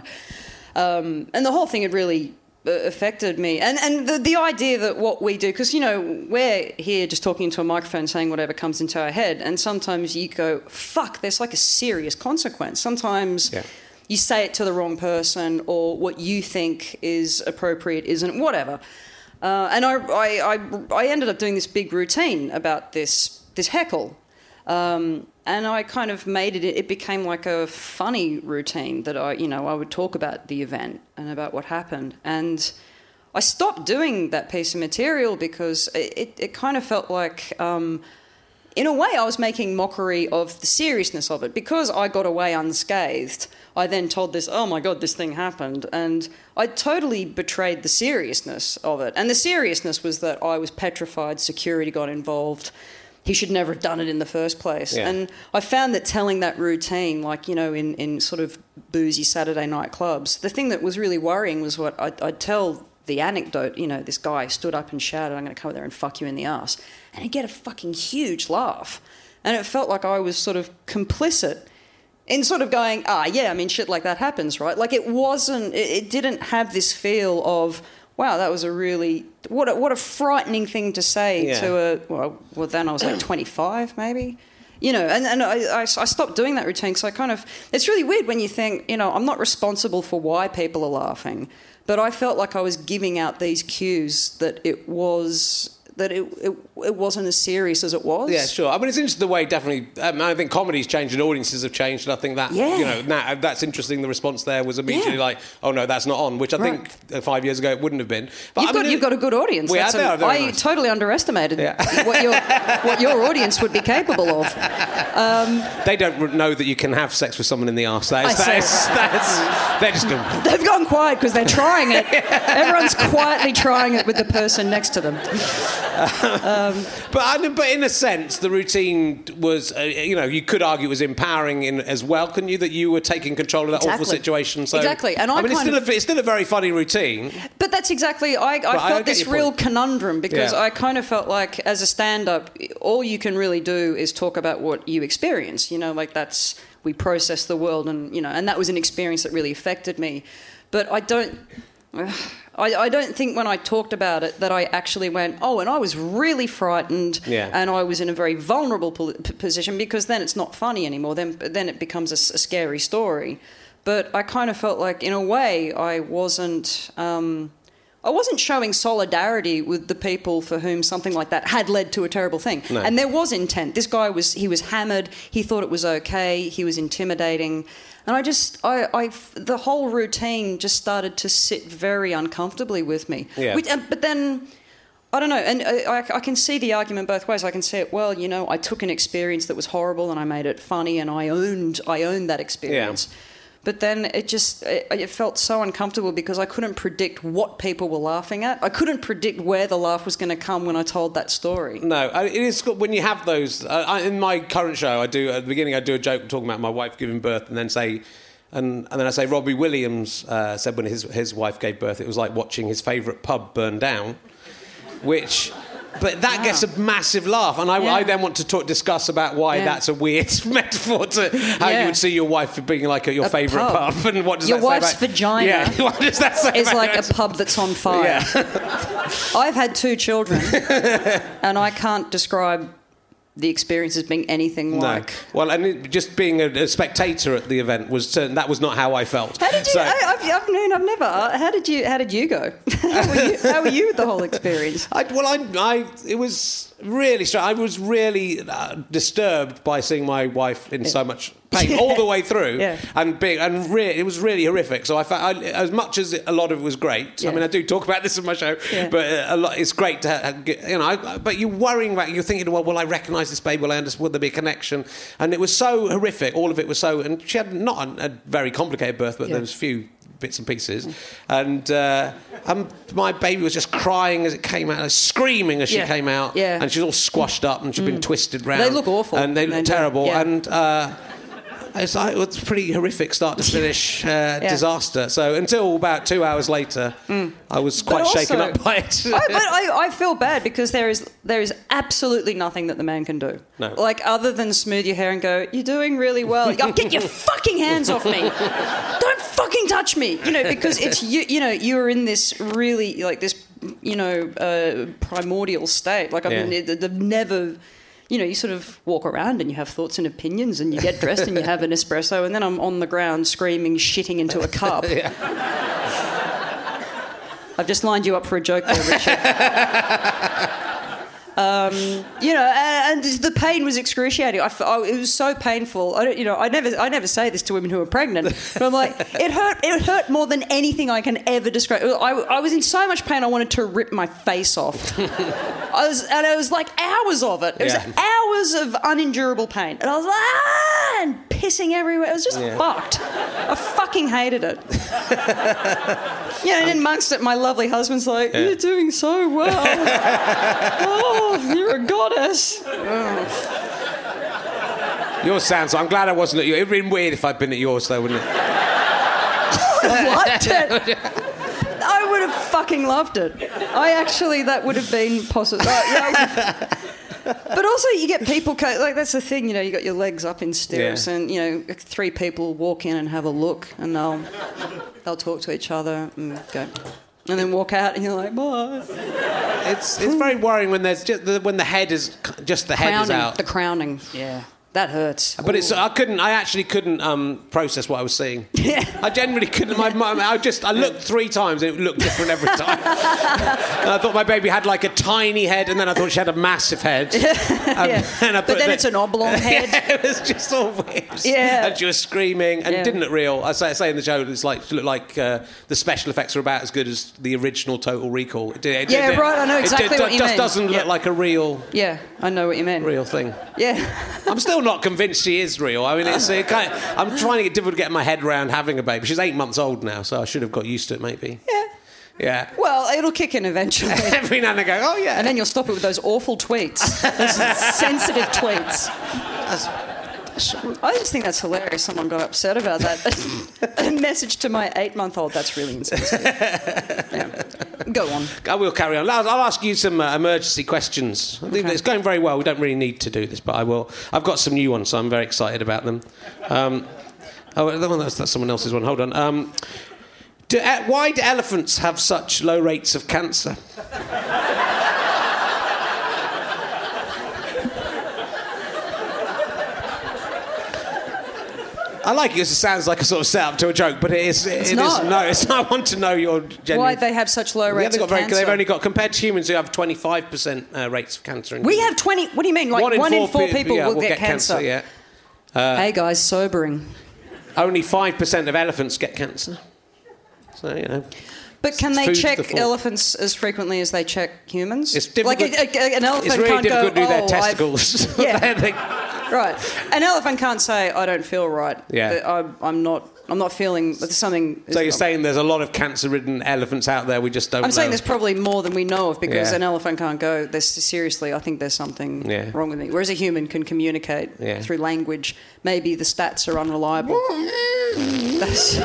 Um, and the whole thing had really uh, affected me. And, and the, the idea that what we do, because, you know, we're here just talking into a microphone saying whatever comes into our head. And sometimes you go, fuck, there's, like, a serious consequence. Sometimes... Yeah. You say it to the wrong person, or what you think is appropriate isn't, whatever. Uh, and I, I, I, I ended up doing this big routine about this this heckle, um, and I kind of made it. It became like a funny routine that I, you know, I would talk about the event and about what happened. And I stopped doing that piece of material because it, it, it kind of felt like. Um, In a way, I was making mockery of the seriousness of it. Because I got away unscathed, I then told this, oh my God, this thing happened. And I totally betrayed the seriousness of it. And the seriousness was that I was petrified, security got involved. He should never have done it in the first place. Yeah. And I found that telling that routine, like, you know, in, in sort of boozy Saturday night clubs, the thing that was really worrying was what I'd, I'd tell the anecdote, you know, this guy stood up and shouted, I'm going to come there and fuck you in the ass. And he'd get a fucking huge laugh. And it felt like I was sort of complicit in sort of going, ah, yeah, I mean, shit like that happens, right? Like it wasn't, it, it didn't have this feel of, wow, that was a really, what a, what a frightening thing to say Yeah. to a, well, well, then I was like twenty-five maybe. You know, and, and I, I, I stopped doing that routine because I kind of, it's really weird when you think, you know, I'm not responsible for why people are laughing, but I felt like I was giving out these cues that it was... that it, it it wasn't as serious as it was. Yeah, sure. I mean, it's interesting the way, definitely, um, I think comedy's changed and audiences have changed, and I think that, Yeah. you know, now, that's interesting. The response there was immediately Yeah. like, oh, no, that's not on, which I think uh, five years ago it wouldn't have been. But You've, I got, mean, you've got a good audience. We That's are, they are a- very I nice. totally underestimated Yeah. what your what your audience would be capable of. They don't know that you can have sex with someone in the arse. That is, I that see. is, that's, they're just going... They've gone quiet because they're trying it. Everyone's quietly trying it with the person next to them. But, I, but in a sense, the routine was, uh, you know, you could argue it was empowering in, as well, couldn't you, that you were taking control of that awful Exactly. situation? So, Exactly. And I mean, it's kind still, of- a, it's still a very funny routine. But that's exactly, I, I I felt get this your real point. conundrum because Yeah. I kind of felt like as a stand-up, all you can really do is talk about what you experience. You know, like that's, we process the world and, you know, and that was an experience that really affected me. But I don't... I, I don't think when I talked about it that I actually went, oh, and I was really frightened Yeah. and I was in a very vulnerable po- p- position because then it's not funny anymore. Then, then it becomes a, s- a scary story. But I kind of felt like, in a way, I wasn't... Um, I wasn't showing solidarity with the people for whom something like that had led to a terrible thing. No. And there was intent. This guy was, he was hammered. He thought it was okay. He was intimidating. And I just, I, I, the whole routine just started to sit very uncomfortably with me. Yeah. Which, uh, but then, I don't know, and I, I can see the argument both ways. I can see it, well, you know, I took an experience that was horrible and I made it funny and I owned, I owned that experience. Yeah. But then it just, it, it felt so uncomfortable because I couldn't predict what people were laughing at. I couldn't predict where the laugh was going to come when I told that story. No, I- it is good when you have those. Uh, I, in my current show, I do at the beginning. I do a joke talking about my wife giving birth, and then say, and, and then I say Robbie Williams uh, said when his his wife gave birth, it was like watching his favourite pub burn down, which. But that Wow. gets a massive laugh, and I, Yeah. I then want to talk, discuss about why Yeah. that's a weird metaphor to how Yeah. you would see your wife being like at your A favourite pub. pub, and what does Your that wife's say about... vagina Yeah, what does that say It's about like yours? a pub that's on fire. Yeah. I've had two children, and I can't describe the experience as being anything like. No. Well, and it, just being a, a spectator at the event was certain, that was not how I felt. How did you? So, I, I've, I've, known, I've never. How did you? How did you go? how, were you, how were you with the whole experience? I, well, I, I, it was really strange. I was really uh, disturbed by seeing my wife in yeah. so much pain yeah. all the way through, yeah. and being, and re- it was really horrific. So I found, I, as much as a lot of it was great. Yeah. I mean, I do talk about this in my show, yeah. but a lot, it's great to, have, you know. I, but you're worrying about, you're thinking, well, will I recognise this baby? Will I understand? Will there be a connection? And it was so horrific. All of it was so. And she had not a, a very complicated birth, but yeah. there was a few bits and pieces, and uh, um, my baby was just crying as it came out, screaming as she yeah. came out, yeah. and she was all squashed up and she'd been mm. twisted round. They look awful, and they look they terrible, yeah. and. Uh, It's like, it was a pretty horrific start to finish uh, yeah. disaster. So until about two hours later, mm. I was quite also, shaken up by it. I, but I, I feel bad because there is there is absolutely nothing that the man can do. No. Like, other than smooth your hair and go, you're doing really well. You go, get your fucking hands off me. Don't fucking touch me. You know, because it's, you, you know, you're in this really, like, this, you know, uh, primordial state. Like, I yeah. mean, they've never... You know, you sort of walk around and you have thoughts and opinions and you get dressed and you have an espresso, and then I'm on the ground screaming, shitting into a cup. Yeah. I've just lined you up for a joke there, Richard. Um, you know, and, and the pain was excruciating. I, I, it was so painful. I don't, you know, I never, I never say this to women who are pregnant, but I'm like, it hurt. It hurt more than anything I can ever describe. I, I was in so much pain, I wanted to rip my face off. I was, and it was like hours of it. It was yeah. hours of unendurable pain, and I was like, ah, and pissing everywhere. It was just yeah. fucked. I fucking hated it. Yeah, and then amongst it, my lovely husband's like, yeah. "You're doing so well." Oh, you're a goddess. Oh. Yours sounds... I'm glad I wasn't at yours. It would have been weird if I'd been at yours, though, wouldn't it? I would have liked it. I would have fucking loved it. I actually... That would have been possible. Uh, yeah, but also, you get people... Co- like, that's the thing, you know, you got your legs up in stirrups yeah. and, you know, three people walk in and have a look and they'll, they'll talk to each other and go... And then walk out, and you're like, bye. It's it's very worrying when there's just the, when the head is just the head crowning, is out. The crowning, yeah, that hurts. But Ooh. it's I couldn't I actually couldn't um, process what I was seeing. Yeah, I genuinely couldn't. My, my, I just I looked three times and it looked different every time. And I thought my baby had like a tiny head, and then I thought she had a massive head. Um, yeah. and I but then it's an oblong head. Yeah, it was just all weird. Yeah, and she was screaming and yeah. didn't look real. I say, I say in the show, it's like she looked like uh, the special effects are about as good as the original Total Recall. It, it, yeah, it, right. I know exactly it, it, what you just mean. doesn't yeah. look like a real. Yeah, I know what you mean. Real thing. Yeah. I'm still not convinced she is real. I mean, it's it kind of, I'm trying to get difficult to get my head around having a baby. She's eight months old now, so I should have got used to it, maybe. Yeah. Yeah. Well, it'll kick in eventually. Every now and then I go, oh, yeah. And then you'll stop it with those awful tweets. Those sensitive tweets. That's, I just think that's hilarious. Someone got upset about that. A message to my eight-month-old, that's really insensitive. Yeah. Go on. I will carry on. I'll, I'll ask you some uh, emergency questions. I think okay. it's going very well. We don't really need to do this, but I will. I've got some new ones, so I'm very excited about them. Um, oh, the one that's, that's someone else's one. Hold on. Um, do, uh, why do elephants have such low rates of cancer? I like it because it sounds like a sort of setup to a joke, but it is. It it's is not. No, it's not. I want to know your genuine. Why they have such low rates yeah, of got cancer? Very, they've only got, compared to humans who have twenty-five percent uh, rates of cancer. In we humans. have twenty. What do you mean? Like one in, one four, in four people pe- yeah, will, will get, get cancer. cancer yeah. Uh, hey guys, sobering. Only five percent of elephants get cancer. So you know. But can they Food check the elephants as frequently as they check humans? It's difficult. Like a, a, an elephant it's really can't difficult go, to do their oh, testicles. Yeah. they, right. An elephant can't say, I don't feel right. Yeah. I, I'm not I'm not feeling there's something... So you're not, saying there's a lot of cancer-ridden elephants out there we just don't I'm know? saying there's probably more than we know of because yeah. an elephant can't go, there's, seriously, I think there's something yeah. wrong with me. Whereas a human can communicate yeah. through language. Maybe the stats are unreliable. That's...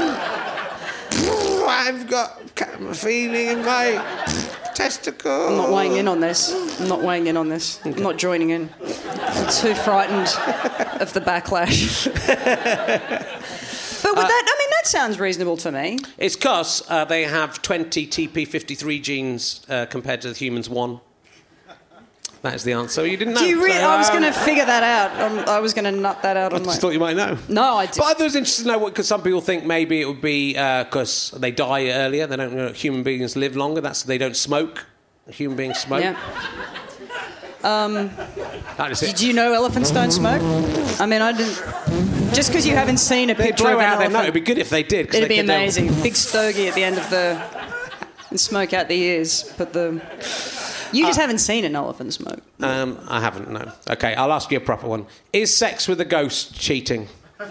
I've got a feeling in my testicle. I'm not weighing in on this. I'm not weighing in on this. Okay. I'm not joining in. I'm too frightened of the backlash. But with uh, that, I mean, that sounds reasonable to me. It's because uh, they have twenty T P fifty-three genes uh, compared to the humans' one. That is the answer. You didn't know. Do you really? So, I was um, going to figure that out. Um, I was going to nut that out I on my. just thought you might know. No, I did. But I was interested to know what, because some people think maybe it would be because they die earlier. They don't. You know, human beings live longer. That's they don't smoke. Human beings smoke. Yeah. Um, that is it. Did you know elephants don't smoke? I mean, I didn't. Just because you haven't seen a They picture blow of an out their elephant, nose. It'd be good if they did. 'Cause it'd they be could, um, amazing. Big stogie at the end of the and smoke out the ears. But the you just Uh, haven't seen an elephant smoke. Um, I haven't. No. Okay, I'll ask you a proper one. Is sex with a ghost cheating?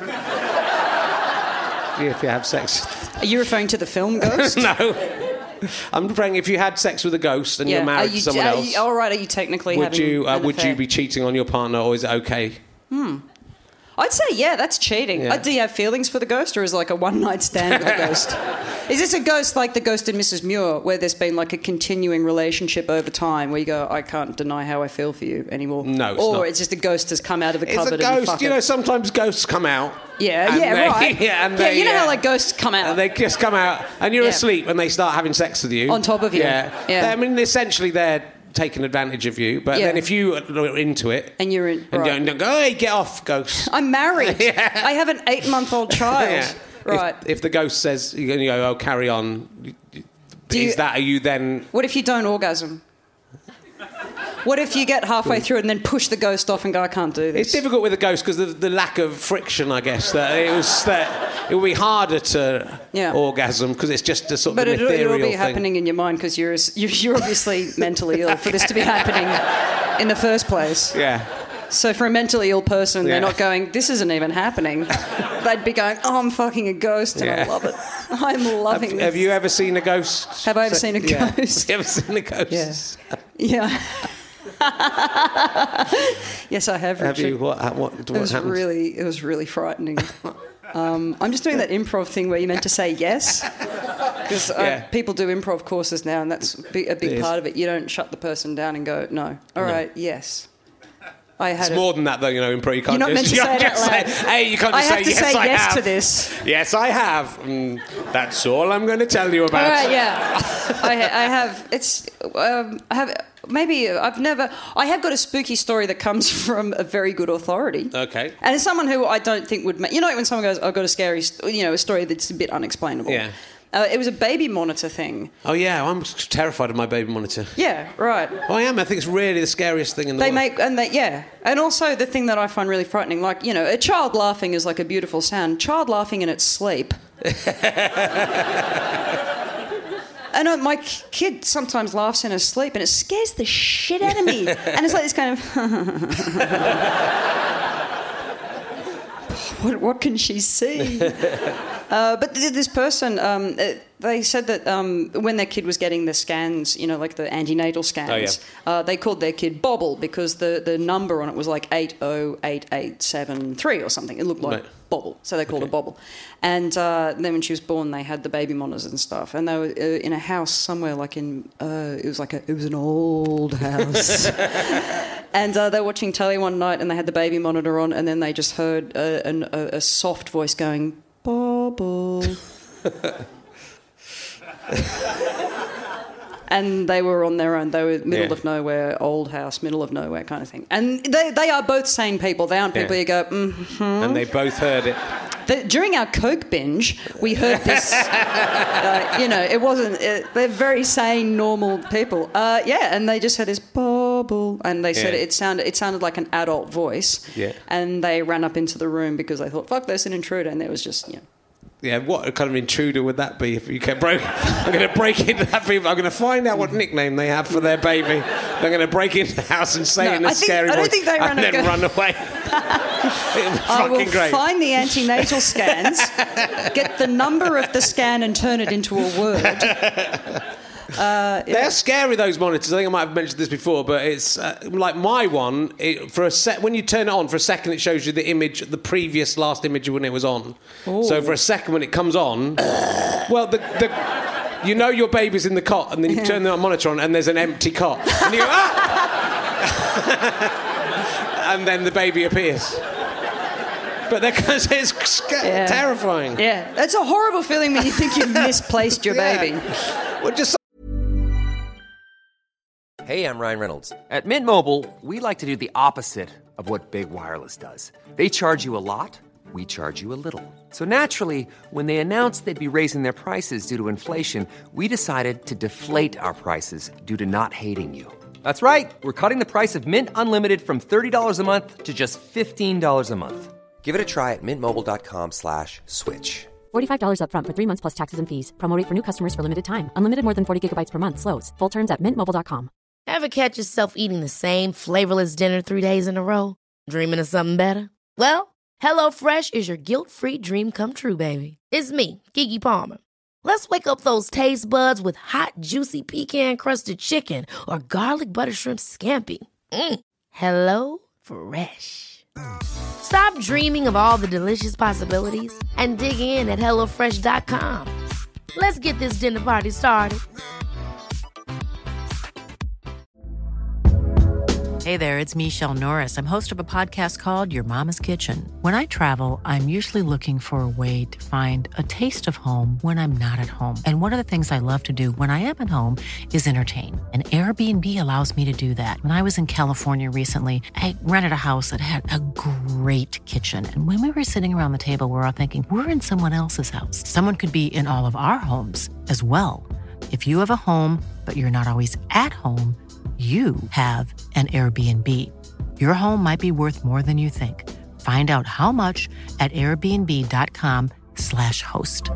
If you have sex. Are you referring to the film Ghost? No. I'm praying if you had sex with a ghost and Yeah. you're married Are you, to someone are else. You, all right. Are you technically would having you uh, an would you affair? be cheating on your partner, or is it okay? Hmm. I'd say, yeah, that's cheating. Yeah. Uh, do you have feelings for the ghost, or is it like a one-night stand with a ghost? Is this a ghost like the ghost in Missus Muir, where there's been like a continuing relationship over time, where you go, I can't deny how I feel for you anymore? No, it's or not. it's just a ghost has come out of the It's cupboard a and you ghost. fuck You it. know, sometimes ghosts come out. Yeah, and yeah, they- right. Yeah, and yeah, they, you know how uh, like ghosts come out. And they just come out, and you're Yeah. asleep, and they start having sex with you. On top of you. Yeah. Yeah. I mean, essentially, they're taking advantage of you. But Yeah. then if you are into it, and you're in. and Right. you don't go, hey, get off, ghost. I'm married. Yeah. I have an eight-month-old child. Yeah. Right. If, if the ghost says, you go, oh, carry on, Do is you- that, are you then... What if you don't orgasm? What if you get halfway through it and then push the ghost off and go, I can't do this? It's difficult with a ghost because the, the lack of friction, I guess. That it was that it will be harder to Yeah. orgasm because it's just a sort But of it'll, ethereal it'll be thing. happening in your mind because you're, you're you're obviously mentally ill for this to be happening in the first place. Yeah. So for a mentally ill person, Yeah. they're not going, this isn't even happening. They'd be going, oh, I'm fucking a ghost and Yeah. I love it. I'm loving Have, this. have you ever seen a ghost? Have I ever So- seen a yeah. ghost? Have you ever seen a ghost? Yes. Yeah. Yes, I have, Have Richard. you? What? What? What It was happened? really, it was really frightening. Um, I'm just doing that improv thing where you meant to say yes, because uh, Yeah. people do improv courses now, and that's bi- a big It is. part of it. You don't shut the person down and go, no. All right, yes. I had It's it. more than that, though. You know, in pro, you can't You're not just, meant to you say can't it just out say, loud. hey, you can't I just have say to yes, say I yes have. to this. Yes, I have. Mm, that's all I'm going to tell you about. All right, yeah. I, ha- I have. It's. Um, I have. Maybe I've never. I have got a spooky story that comes from a very good authority. Okay. And it's someone who I don't think would. Ma- you know, like when someone goes, "I've got a scary," st- you know, a story that's a bit unexplainable. Yeah. Uh, it was a baby monitor thing. Oh yeah, I'm terrified of my baby monitor. Yeah. Right. Oh, I am. I think it's really the scariest thing in the They world. make and they yeah, and also the thing that I find really frightening, like you know, a child laughing is like a beautiful sound. Child laughing in its sleep. And uh, my k- kid sometimes laughs in her sleep, and it scares the shit out of me. And it's like this kind of. what, what can she see? Uh, but th- this person, um, uh, they said that um, when their kid was getting the scans, you know, like the antenatal scans, Oh, uh, they called their kid Bobble because the, the number on it was like eight oh eight eight seven three or something. It looked like Right. Bobble, so they called Okay. her Bobble. And uh, then when she was born, they had the baby monitors and stuff, and they were uh, in a house somewhere, like in uh, it was like a, it was an old house. And uh, they were watching telly one night, and they had the baby monitor on, and then they just heard uh, an, a, a soft voice going, Bobble. And they were on their own. They were middle Yeah. of nowhere, old house, middle of nowhere kind of thing. And they, they are both sane people. They aren't people Yeah. you go, mm-hmm. And they both heard it. The, during our Coke binge, we heard this. uh, you know, it wasn't. It, they're very sane, normal people. Uh, yeah, and they just had this bubble, and they said Yeah. it sounded. It sounded like an adult voice. Yeah. And they ran up into the room because they thought, "Fuck, there's an intruder," and there was just, you know. Yeah, what kind of intruder would that be if you kept broke? I'm going to break into that people. I'm going to find out what nickname they have for their baby. They're going to break into the house and say No, it in a I think- scary I don't voice think they run and a then go- run away. It was I will fucking great. find the antenatal scans, get the number of the scan, and turn it into a word. Uh, They're scary, those monitors. I think I might have mentioned this before, but it's uh, like my one. It, for a set, when you turn it on, for a second, it shows you the image, the previous last image when it was on. So for a second, when it comes on, well, the, the you know your baby's in the cot, and then you turn the monitor on, and there's an empty cot, and you go ah, and then the baby appears. But they're because it's sca- Yeah. terrifying. Yeah, that's a horrible feeling when you think you've misplaced your Yeah. baby. Well, just. Hey, I'm Ryan Reynolds. At Mint Mobile, we like to do the opposite of what Big Wireless does. They charge you a lot, we charge you a little. So naturally, when they announced they'd be raising their prices due to inflation, we decided to deflate our prices due to not hating you. That's right. We're cutting the price of Mint Unlimited from thirty dollars a month to just fifteen dollars a month. Give it a try at mintmobile.com slash switch. forty-five dollars up front for three months plus taxes and fees. Promo rate for new customers for limited time. Unlimited more than forty gigabytes per month. Slows full terms at mint mobile dot com. Ever catch yourself eating the same flavorless dinner three days in a row? Dreaming of something better? Well, HelloFresh is your guilt-free dream come true, baby. It's me, Keke Palmer. Let's wake up those taste buds with hot, juicy pecan-crusted chicken or garlic butter shrimp scampi. Mm. Hello Fresh. Stop dreaming of all the delicious possibilities and dig in at hello fresh dot com. Let's get this dinner party started. Hey there, it's Michelle Norris. I'm host of a podcast called Your Mama's Kitchen. When I travel, I'm usually looking for a way to find a taste of home when I'm not at home. And one of the things I love to do when I am at home is entertain. And Airbnb allows me to do that. When I was in California recently, I rented a house that had a great kitchen. And when we were sitting around the table, we were all thinking, we're in someone else's house. Someone could be in all of our homes as well. If you have a home, but you're not always at home, you have an Airbnb. Your home might be worth more than you think. Find out how much at airbnb.com slash host.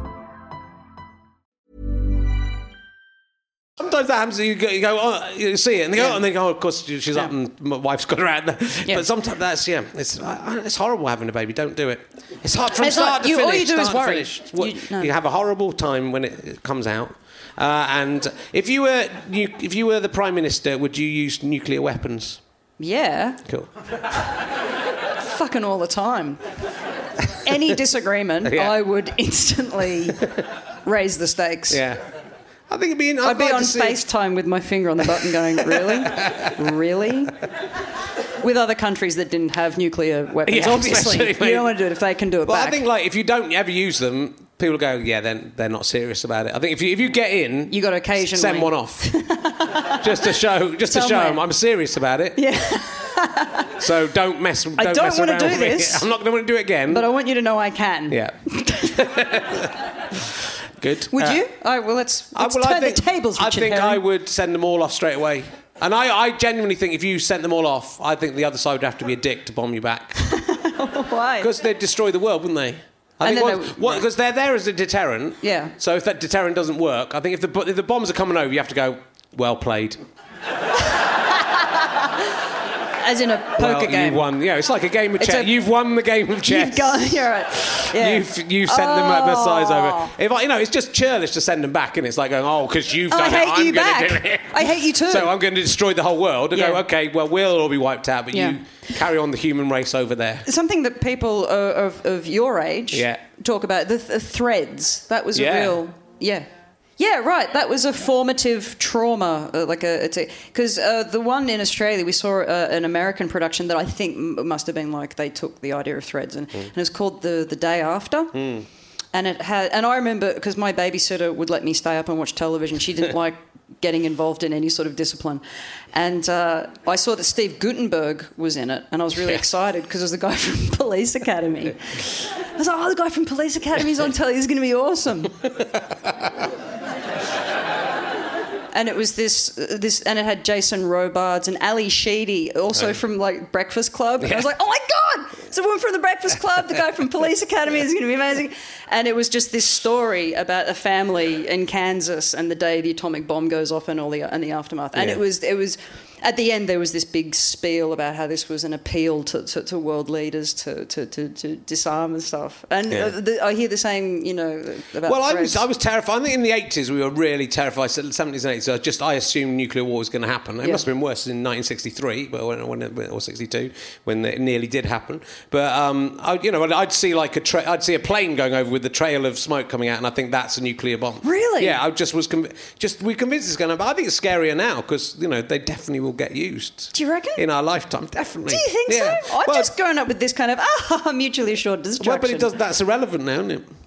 Sometimes that happens. You go, you go oh, you see it, and they go, Yeah. and they go, oh, of course, she's Yeah. up, and my wife's got her out there. Yeah. But sometimes that's yeah, it's uh, it's horrible having a baby. Don't do it. It's hard from It's start not- to you- finish. all you do is start to worry. finish. What- You- no. you have a horrible time when it comes out. Uh, and if you were you, if you were the prime minister, would you use nuclear weapons? Yeah, Cool. fucking all the time. Any disagreement, Yeah. I would instantly raise the stakes. Yeah. I think it'd be. I'd, I'd be like on to see- FaceTime with my finger on the button going, really? Really? With other countries that didn't have nuclear weapons, Yeah, obviously. especially- You don't want to do it if they can do it Well, back. I think like if you don't ever use them, people go, yeah, then they're not serious about it. I think if you if you get in, You got to occasionally- send one off, just to show, just to show Somewhere. them I'm serious about it. Yeah. So don't mess. Don't, I don't mess wanna around do with me. this. I'm not going to want to do it again. But I want you to know I can. Yeah. Good. Would Uh, you? All right, well, let's, I- let's well, turn I think, the tables, I Richard think Herring. I would send them all off straight away. And I, I genuinely think if you sent them all off, I think the other side would have to be a dick to bomb you back. Why? Because they'd destroy the world, wouldn't they? I And think then once- they- what, because they're there as a deterrent. Yeah. So if that deterrent doesn't work, I think if the if the bombs are coming over, you have to go, well played. As in a poker well, game. You won. Yeah, it's like a game of It's chess. a- You've won the game of chess. You've gone, you're right. Yeah. You've, you've sent them at the size over. Oh. If I, you know, it's just churlish to send them back, and it's like going, oh, because you've Oh, done I it, hate I'm you going back. to do it. I hate you too. So I'm going to destroy the whole world. And Yeah. go, okay, well, we'll all be wiped out, but Yeah. you carry on the human race over there. Something that people uh, of, of your age Yeah. talk about, the, the threads. That was Yeah. a real... Yeah. Yeah, right. That was a formative trauma, uh, like a because uh, the one in Australia we saw uh, an American production that I think m- must have been like they took the idea of threads and, Mm. and it was called the the Day After, Mm. and it had and I remember because my babysitter would let me stay up and watch television. She didn't like getting involved in any sort of discipline, and uh, I saw that Steve Guttenberg was in it, and I was really Yeah. excited because it was the guy from Police Academy. I was like, oh, the guy from Police Academy's on telly. He's going to be awesome. And it was this, uh, this, and it had Jason Robards and Ali Sheedy, also Oh. from like Breakfast Club. And I was Yeah. like, oh my god, it's a woman from the Breakfast Club. The guy from Police Academy is going to be amazing. And it was just this story about a family in Kansas and the day the atomic bomb goes off and all the and the aftermath. And Yeah. it was, it was. At the end, there was this big spiel about how this was an appeal to, to, to world leaders to, to, to, to disarm and stuff. And Yeah. uh, the, I hear the same, you know, about Well, I threads. was, I was terrified. I think in the eighties we were really terrified. seventies and eighties, I just I assumed nuclear war was going to happen. It Yeah. must have been worse in nineteen sixty-three, but when, when it, or sixty-two, when it nearly did happen. But um, I, you know, I'd see like a tra- I'd see a plane going over with the trail of smoke coming out, and I think that's a nuclear bomb. Really? Yeah, I just was conv- just we convinced it's going to. But I think it's scarier now because you know they definitely will get used. Do you reckon? In our lifetime, definitely. Do you think Yeah. so? I've Well, just grown up with this kind of ah mutually assured destruction. Well, but it does. That's irrelevant now, isn't it?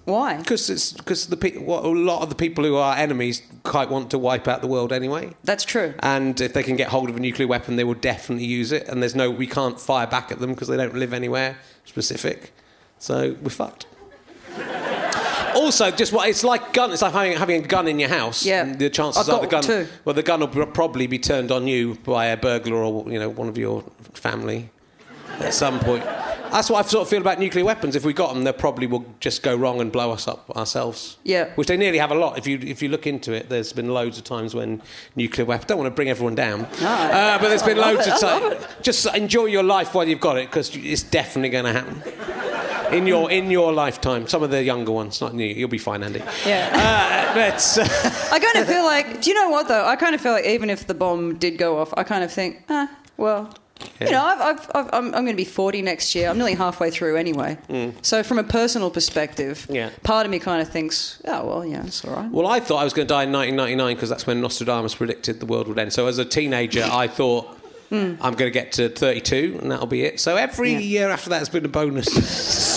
Why? Because it's because the pe- what, a lot of the people who are enemies quite want to wipe out the world anyway. That's true. And if they can get hold of a nuclear weapon, they will definitely use it. And there's no, we can't fire back at them because they don't live anywhere specific. So we're fucked. Also, just what it's like gun. It's like having, having a gun in your house. Yeah. The chances I've are the got gun. two. Well, the gun will probably be turned on you by a burglar or you know one of your family at some point. That's what I sort of feel about nuclear weapons. If we got them, they probably will just go wrong and blow us up ourselves. Yeah. Which they nearly have a lot. If you if you look into it, there's been loads of times when nuclear weapons... Don't want to bring everyone down. No. Uh, but there's been I love loads it, of I love times. Just enjoy your life while you've got it, because it's definitely going to happen. In your in your lifetime. Some of the younger ones, not you. You'll be fine, Andy. Yeah. Uh, but... Uh, I kind of feel like... Do you know what, though? I kind of feel like even if the bomb did go off, I kind of think, ah, well... Yeah. You know, I've, I've, I've, I'm, I'm going to be forty next year. I'm nearly halfway through anyway. Mm. So from a personal perspective, yeah. part of me kind of thinks, oh, well, yeah, it's all right. Well, I thought I was going to die in nineteen ninety-nine because that's when Nostradamus predicted the world would end. So as a teenager, I thought, mm. I'm going to get to thirty-two and that'll be it. So every yeah. year after that has been a bonus.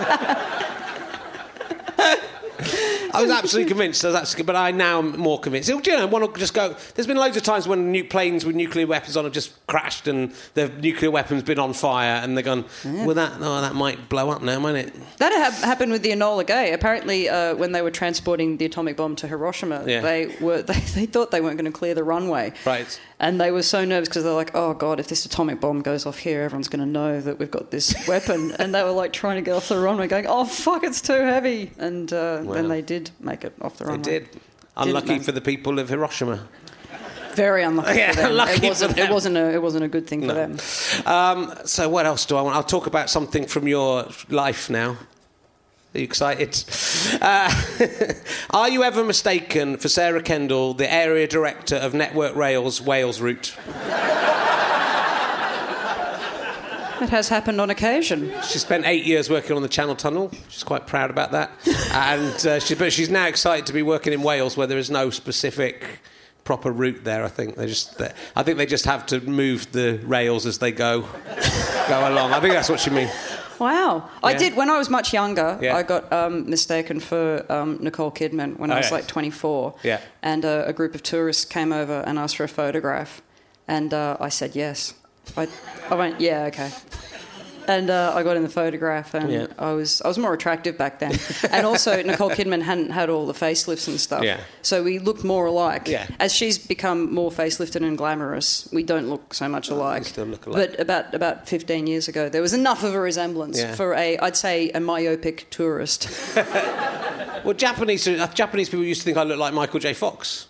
I was absolutely convinced, I was absolutely, but I now am more convinced. You know, one will just go... There's been loads of times when new planes with nuclear weapons on have just crashed and the nuclear weapon's been on fire and they're gone, yeah. well, that, oh, that might blow up now, might it? That ha- happened with the Enola Gay. Apparently, uh, when they were transporting the atomic bomb to Hiroshima, yeah. they were they, they thought they weren't going to clear the runway. Right. And they were so nervous because they're like, oh, God, if this atomic bomb goes off here, everyone's going to know that we've got this weapon. And they were, like, trying to get off the runway going, oh, fuck, it's too heavy. And uh, well, then they did make it off the runway. They did. Unlucky Didn't for the people of Hiroshima. Very unlucky yeah, for them. Lucky it, wasn't, for them. It, wasn't a, it wasn't a good thing for no. them. Um, so what else do I want? I'll talk about something from your life now. Are you excited? Uh, are you ever mistaken for Sarah Kendall, the area director of Network Rail's Wales route? It has happened on occasion. She spent eight years working on the Channel Tunnel. She's quite proud about that. and uh, she, But she's now excited to be working in Wales, where there is no specific proper route there. I think they just, they, I think they just have to move the rails as they go, go along. I think that's what she means. Wow. Yeah. I did, when I was much younger, yeah. I got um, mistaken for um, Nicole Kidman when oh, I was yes. like twenty-four. Yeah. And uh, a group of tourists came over and asked for a photograph. And uh, I said yes. I, I went, yeah, okay. And uh, I got in the photograph, and yeah. I was I was more attractive back then. And also, Nicole Kidman hadn't had all the facelifts and stuff, yeah. so we looked more alike. Yeah. As she's become more facelifted and glamorous, we don't look so much alike. We still look alike. But about about fifteen years ago, there was enough of a resemblance yeah. for a, I'd say, a myopic tourist. Well, Japanese uh, Japanese people used to think I looked like Michael J. Fox.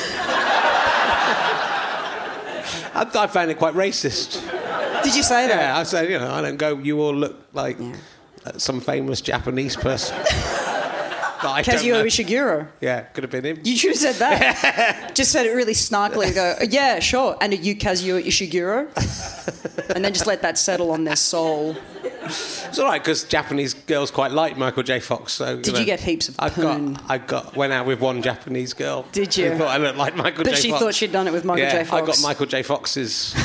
I, I found it quite racist. Did you say that? Yeah, I said, you know, I don't go, you all look like yeah. some famous Japanese person. Kazuo Ishiguro. Yeah, could have been him. You should have said that. Just said it really snarkily. Go, yeah, sure. And are you Kazuo Ishiguro? And then just let that settle on their soul. It's all right, because Japanese girls quite like Michael J. Fox. So, Did you, know, you get heaps of I poon? got, I got, went out with one Japanese girl. Did you? Who thought I looked like Michael but J. she Fox. thought she'd done it with Michael yeah, J. Fox. I got Michael J. Fox's...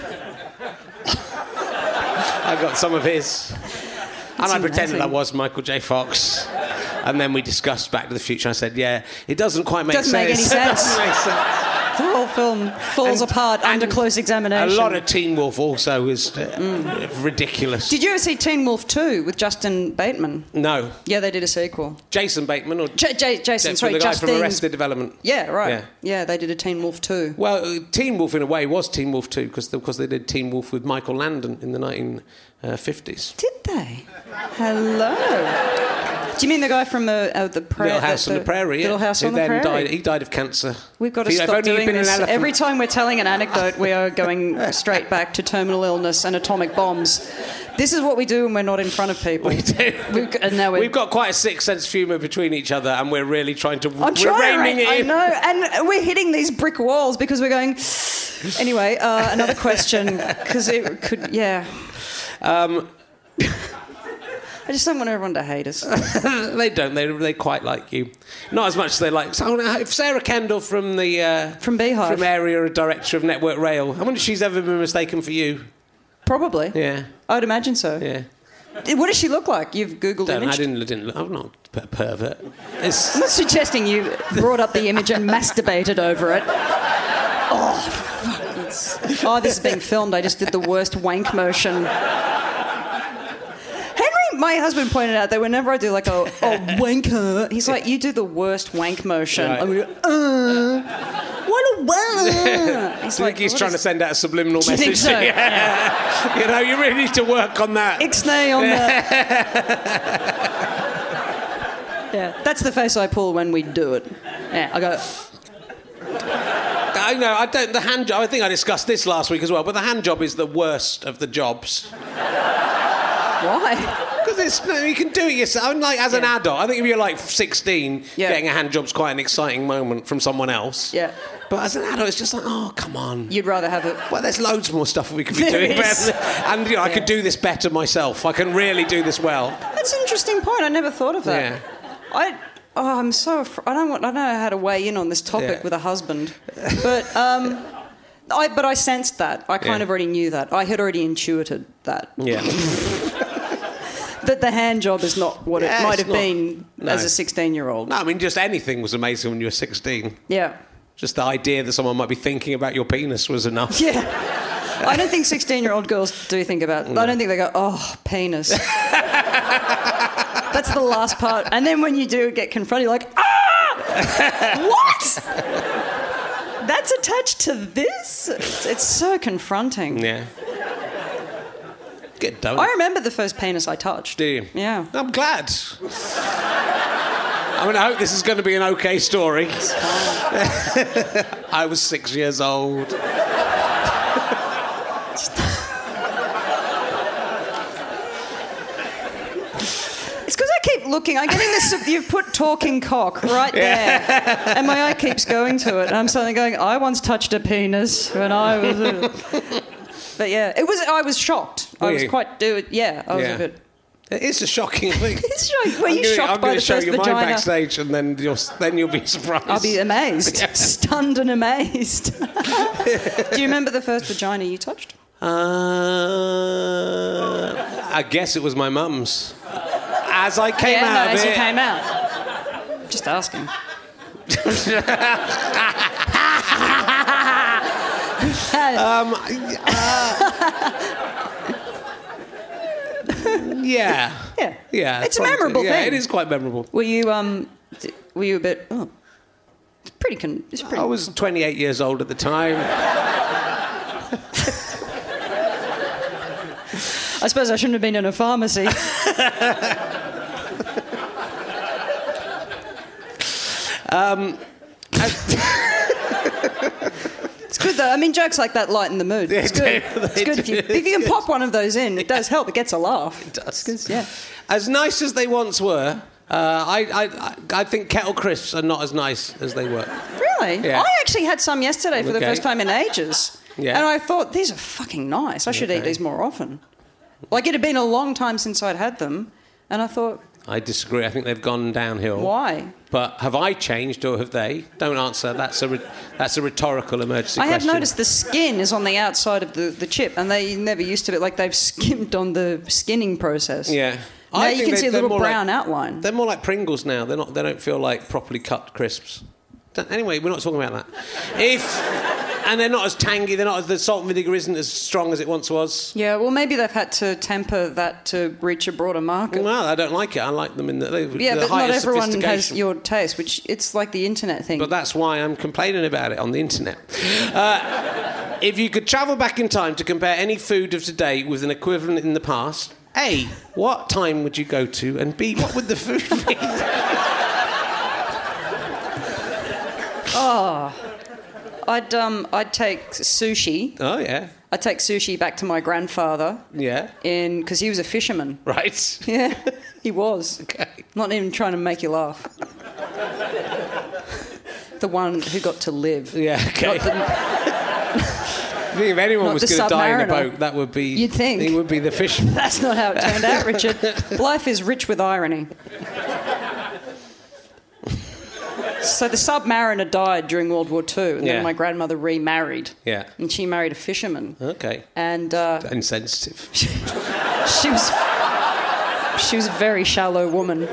I got some of his. That's and I amazing. pretended I was Michael J. Fox. And then we discussed Back to the Future. I said, yeah, it doesn't quite make doesn't sense. Make any sense. It doesn't make sense. The whole film falls and, apart and under close examination. A lot of Teen Wolf also is uh, mm. ridiculous. Did you ever see Teen Wolf two with Justin Bateman? No. Yeah, they did a sequel. Jason Bateman or J- J- Jason, sorry, the guy Justin from Arrested Development. Yeah, right. Yeah. yeah, they did a Teen Wolf two. Well, uh, Teen Wolf in a way was Teen Wolf two because because they did Teen Wolf with Michael Landon in the nineteen fifties. Did they? Hello. Do you mean the guy from the uh, the pra- Little House the, on the Prairie? Little yeah. House Who on the then Prairie. Died, he died of cancer. We've got to if stop only doing he'd been this. an elephant. Every time we're telling an anecdote, we are going straight back to terminal illness and atomic bombs. This is what we do when we're not in front of people. We do. We've, and now we're, We've got quite a sick sense of humour between each other, and we're really trying to. I'm we're trying, reining right? it in. I know, and we're hitting these brick walls because we're going. Anyway, uh, another question because it could, yeah. Um, I just don't want everyone to hate us. They don't. They they quite like you. Not as much as they like. So if Sarah Kendall from the uh, from Beehive, from area director of Network Rail, I wonder if she's ever been mistaken for you. Probably. Yeah. I'd imagine so. Yeah. What does she look like? You've Googled Don't, image? I didn't, didn't. I'm not a pervert. It's, I'm not suggesting you brought up the image and masturbated over it. Oh, fuck. It's... Oh, this is being filmed. I just did the worst wank motion. Henry, my husband, pointed out that whenever I do like a, a wanker, he's like, you do the worst wank motion. Right. I'm like, uh, what a wank. He's I think he's trying is... to send out a subliminal Do you message. think so? Yeah. Yeah. You know, you really need to work on that. Ixnay on that. Yeah, that's the face I pull when we do it. Yeah, I go... I know, I don't, the hand job, I think I discussed this last week as well, but the hand job is the worst of the jobs. Why? Because it's, you can do it yourself. I'm like, as an Yeah. adult, I think if you're like sixteen, Yeah. getting a hand job's quite an exciting moment from someone else. Yeah. But as an adult, it's just like, oh, come on. You'd rather have it... Well, there's loads more stuff we could be There doing is. better. And, you know, I could do this better myself. I can really do this well. That's an interesting point. I never thought of that. Yeah. I... Oh, I'm so... Af- I don't want... I don't know how to weigh in on this topic Yeah. with a husband. But, um... I, but I sensed that. I kind Yeah. of already knew that. I had already intuited that. Yeah. That the hand job is not what Yeah, it might it's have not. been No. as a sixteen-year-old. No, I mean, just anything was amazing when you were sixteen. Yeah. Just the idea that someone might be thinking about your penis was enough. Yeah. I don't think sixteen-year-old girls do think about... I don't think they go, oh, penis. That's the last part. And then when you do get confronted, you're like, ah! What? That's attached to this? It's, it's so confronting. Yeah. Get done. I remember the first penis I touched. Do you? Yeah. I'm glad. I mean, I hope this is going to be an okay story. I was six years old. It's because I keep looking. I'm getting this... You've put talking cock right there. And my eye keeps going to it. And I'm suddenly going, I once touched a penis when I was... A... But yeah, it was. I was shocked. I Were was you? quite. Do it. Yeah, I was Yeah. a bit. It is a shocking thing. It's shocking. Were I'm you gonna, shocked I'm by gonna the show first you mine vagina? backstage, and then you'll then you'll be surprised. I'll be amazed, Yeah. stunned and amazed. Do you remember the first vagina you touched? Uh, I guess it was my mum's. As I came yeah, out no, of as it. you came out. Just asking. Um, uh, yeah. Yeah. Yeah. It's a probably- memorable yeah, thing. it is quite memorable. Were you um? d- Were you a bit? Oh, it's pretty. Con- it's pretty. I was twenty-eight years old at the time. I suppose I shouldn't have been in a pharmacy. Um, It's good though. I mean, jokes like that lighten the mood. It's They good. do, It's they good if you do. if you can pop one of those in. It does help. It gets a laugh. It does. It's good, yeah. As nice as they once were, uh, I, I, I think kettle crisps are not as nice as they were. Really? Yeah. I actually had some yesterday for the Okay. first time in ages. Yeah. And I thought, these are fucking nice. I should eat Okay. these more often. Like, it had been a long time since I'd had them. And I thought, I disagree. I think they've gone downhill. why? But have I changed or have they? Don't answer. That's a re- that's a rhetorical emergency I have question. noticed the skin is on the outside of the, the chip, and they never used to be like they've skimmed on the skinning process. Yeah. Now I you think can they- see a they're little more brown like, outline. They're more like Pringles now. They're not. They don't feel like properly cut crisps. Don't- Anyway, we're not talking about that. If and they're not as tangy. They're not as the salt and vinegar isn't as strong as it once was. Yeah, well, maybe they've had to temper that to reach a broader market. Well, I don't like it. I like them in the, the yeah, the but not highest everyone has sophistication. your taste, which it's like the internet thing. But that's why I'm complaining about it on the internet. Uh, if you could travel back in time to compare any food of today with an equivalent in the past, A, what time would you go to? And B, what would the food be? Oh, I'd um, I'd take sushi. Oh, yeah. I'd take sushi back to my grandfather Yeah. in because he was a fisherman. Right. Yeah, he was. Okay. Not even trying to make you laugh. The one who got to live. Yeah, okay. Not the- I think if anyone Not was the going to die in a Submariner. boat, that would be... You'd think. He would be the fisherman. That's not how it turned out, Richard. Life is rich with irony. So the Submariner died during World War Two, and Yeah. then my grandmother remarried. Yeah. And she married a fisherman. Okay. And uh, Insensitive. she was... She was a very shallow woman.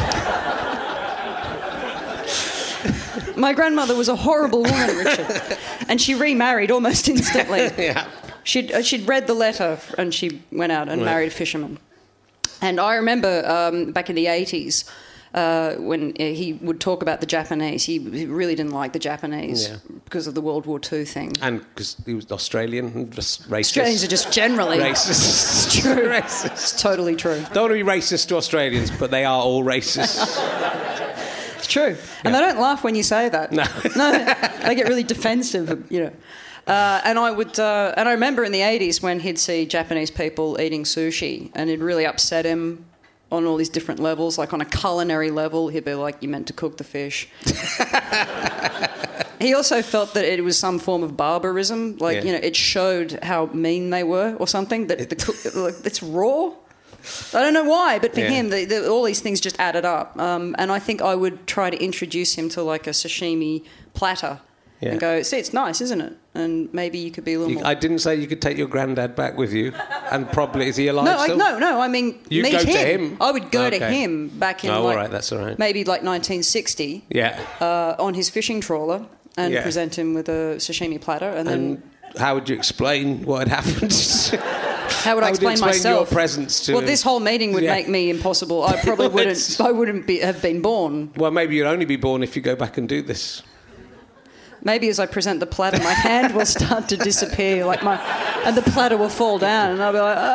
My grandmother was a horrible woman, Richard, and she remarried almost instantly. Yeah. She'd, uh, she'd read the letter and she went out and Right. married a fisherman. And I remember um, back in the eighties uh, when uh, he would talk about the Japanese. He, he really didn't like the Japanese Yeah. because of the World War Two thing. And because he was Australian and just racist. Australians are just generally... Racist. It's true. Racist. It's totally true. Don't want to be racist to Australians, but they are all racist. It's true. And they don't laugh when you say that. No. No, they get really defensive, you know. Uh, and I would, uh, and I remember in the eighties when he'd see Japanese people eating sushi, and it really upset him on all these different levels. Like on a culinary level, he'd be like, "You meant to cook the fish." He also felt that it was some form of barbarism, like Yeah. you know, it showed how mean they were or something. That the cook, like, it's raw. I don't know why, but for Yeah. him, the, the, all these things just added up. Um, and I think I would try to introduce him to like a sashimi platter Yeah. and go, "See, it's nice, isn't it?" And maybe you could be a little You, more. I didn't say you could take your granddad back with you, and probably is he alive No, I, still? no, no. I mean, You'd meet go to him. him? I would go to Okay. him back in Oh, all like right, that's all right. maybe like nineteen sixty Yeah. uh, on his fishing trawler and Yeah. present him with a sashimi platter, and then And how would you explain what had happened? how would I how would you explain, explain myself? your presence to well, him? this whole meeting would Yeah. make me impossible. I probably Well, wouldn't. it's- I wouldn't be, have been born. Well, maybe you'd only be born if you go back and do this. Maybe as I present the platter, my hand will start to disappear, like my, and the platter will fall down, and I'll be like,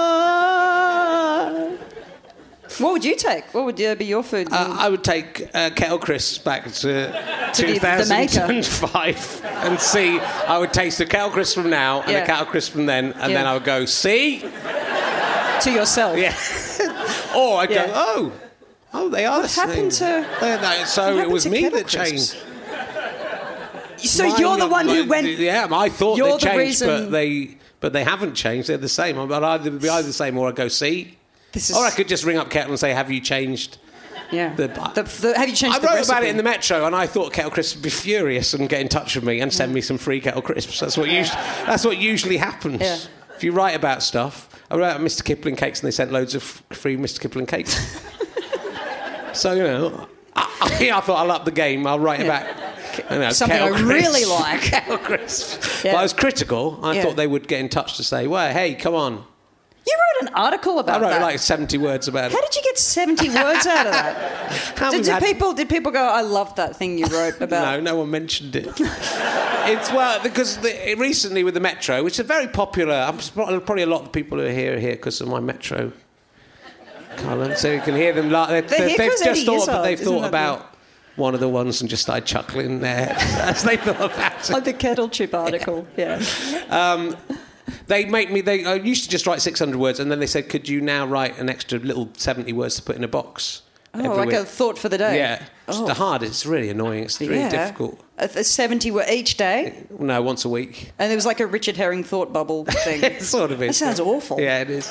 ah. What would you take? What would uh, be your food? Uh, I would take uh, Kettle Crisps back to, the- the two thousand five and see. I would taste the Kettle Crisps from now and Yeah. the Kettle Crisps from then, and Yeah. then I would go, see? to yourself. Yeah. Or I'd Yeah. go, oh, oh, they are What the same. happened to- Uh, no, so what it happened was to me Kettle that Crisps? changed. So Mine- you're the one who mine- went. Yeah, I thought You're they the changed, reason- but they but they haven't changed. They're the same. I'd either be either the same or I go see. This is, Or I could just ring up Kettle and say, "Have you changed?" yeah. the- The, the, have you changed I the wrote recipe? about it in the Metro, and I thought Kettle Crisps would be furious and get in touch with me and send me some free Kettle Crisps. That's what usually that's what usually happens. Yeah. If you write about stuff, I wrote about Mister Kipling cakes, and they sent loads of free Mister Kipling cakes. So you know, I, I, I thought I'll up the game. I'll write Yeah. about. You know, Something Kettle I really Crisps. like. Kettle Crisps. Yeah. But I was critical. I Yeah. thought they would get in touch to say, "Well, hey, come on." You wrote an article I about wrote that. like seventy words about How it. did you get seventy words out of that? How Did, we've did had- people did people go, "I love that thing you wrote about"? No, no one mentioned it. It's well because the, recently with the Metro, which is very popular. I'm surprised- probably a lot of people who are here are here because of my Metro column, so you can hear them. Like they, They're they, here they've 'cause just Eddie thought, Izzard, they've isn't thought that about one of the ones and just started chuckling there as they thought about it. Like the kettle chip article. Yeah. Um, they make me. They I used to just write six hundred words, and then they said, "Could you now write an extra little seventy words to put in a box?" Oh, every like week?" a thought for the day. Yeah, it's Oh. the hard. It's really annoying. It's really Yeah. difficult. A, a seventy word each day, No, once a week. and there was like a Richard Herring thought bubble thing. It sort of is. That sounds awful. Yeah, it is.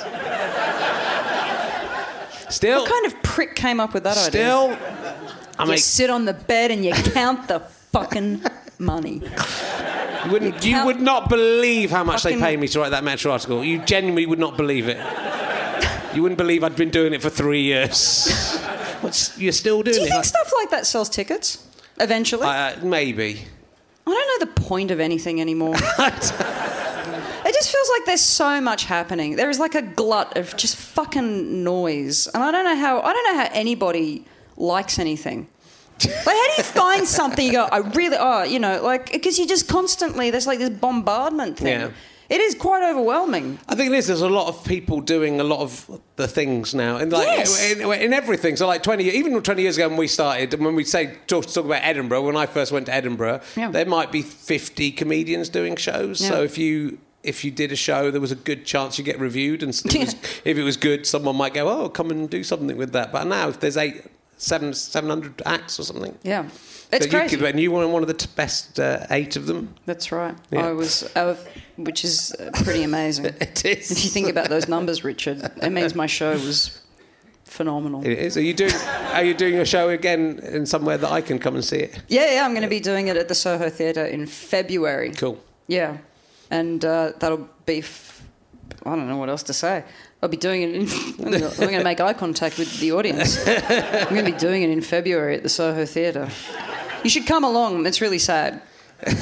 Still, What kind of prick came up with that idea? still, I You mean, sit on the bed and you count the fucking money. you, wouldn't, you you count would not believe how much fucking- they pay me to write that Metro article. You genuinely would not believe it. You wouldn't believe I'd been doing it for three years. What's, you're still doing Do you it? think stuff like that sells tickets? Eventually? Uh, maybe. I don't know the point of anything anymore. It just feels like there's so much happening. There is like a glut of just fucking noise, and I don't know how. I don't know how anybody likes anything. Like, how do you find something? You go, I really, oh, you know, like because you just constantly there's like this bombardment thing. Yeah. It is quite overwhelming. I think it is. There's a lot of people doing a lot of the things now, and like Yes. in, in everything. So, like twenty, even twenty years ago when we started, and when we say talk, talk about Edinburgh, when I first went to Edinburgh, Yeah. there might be fifty comedians doing shows. Yeah. So if you if you did a show, there was a good chance you get reviewed, and it was, if it was good, someone might go, "Oh, come and do something with that." But now, if there's eight, seven, seven hundred acts or something, Yeah, it's so crazy. You, could- and you were one of the t- best uh, eight of them. That's right. Yeah. I was, uh, which is uh, pretty amazing. It is. If you think about those numbers, Richard, it means my show was phenomenal. It is. Are you doing? Are you doing a show again in somewhere that I can come and see it? Yeah, yeah, I'm going to be doing it at the Soho Theatre in February. Cool. Yeah, and uh, that'll be f- I don't know what else to say. I'll be doing it in... I'm going to make eye contact with the audience. I'm going to be doing it in February at the Soho Theatre. You should come along. It's really sad. I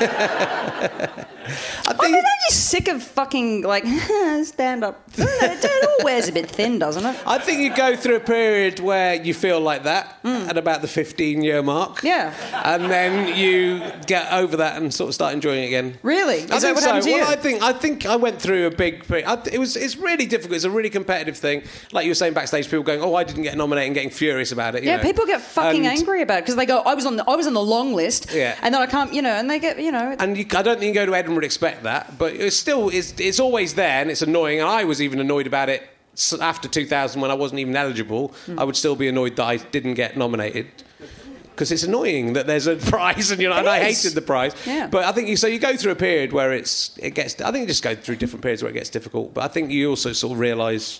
think... I mean, aren't you sick of fucking, like, stand-up? It all wears a bit thin, doesn't it? I think you go through a period where you feel like that mm. at about the fifteen-year mark. Yeah. And then you get over that and sort of start enjoying it again. Really? Is I that think what so. happened to you? Well, I think, I think I went through a big... I, it was, it's really difficult. It's a really competitive thing. Like you were saying backstage, people going, oh, I didn't get nominated and getting furious about it. You yeah, know? people get fucking and, angry about it because they go, I was on the, I was on the long list yeah. and then I can't, you know, and they get, you know... And you, I don't think you go to Edinburgh to expect that, but it's still, it's, it's always there and it's annoying, and I was even annoyed about it after two thousand when I wasn't even eligible. Mm. I would still be annoyed that I didn't get nominated because it's annoying that there's a prize and, you know, and I hated the prize. Yeah. But I think you, so you go through a period where it's, it gets, I think you just go through different periods where it gets difficult, but I think you also sort of realise,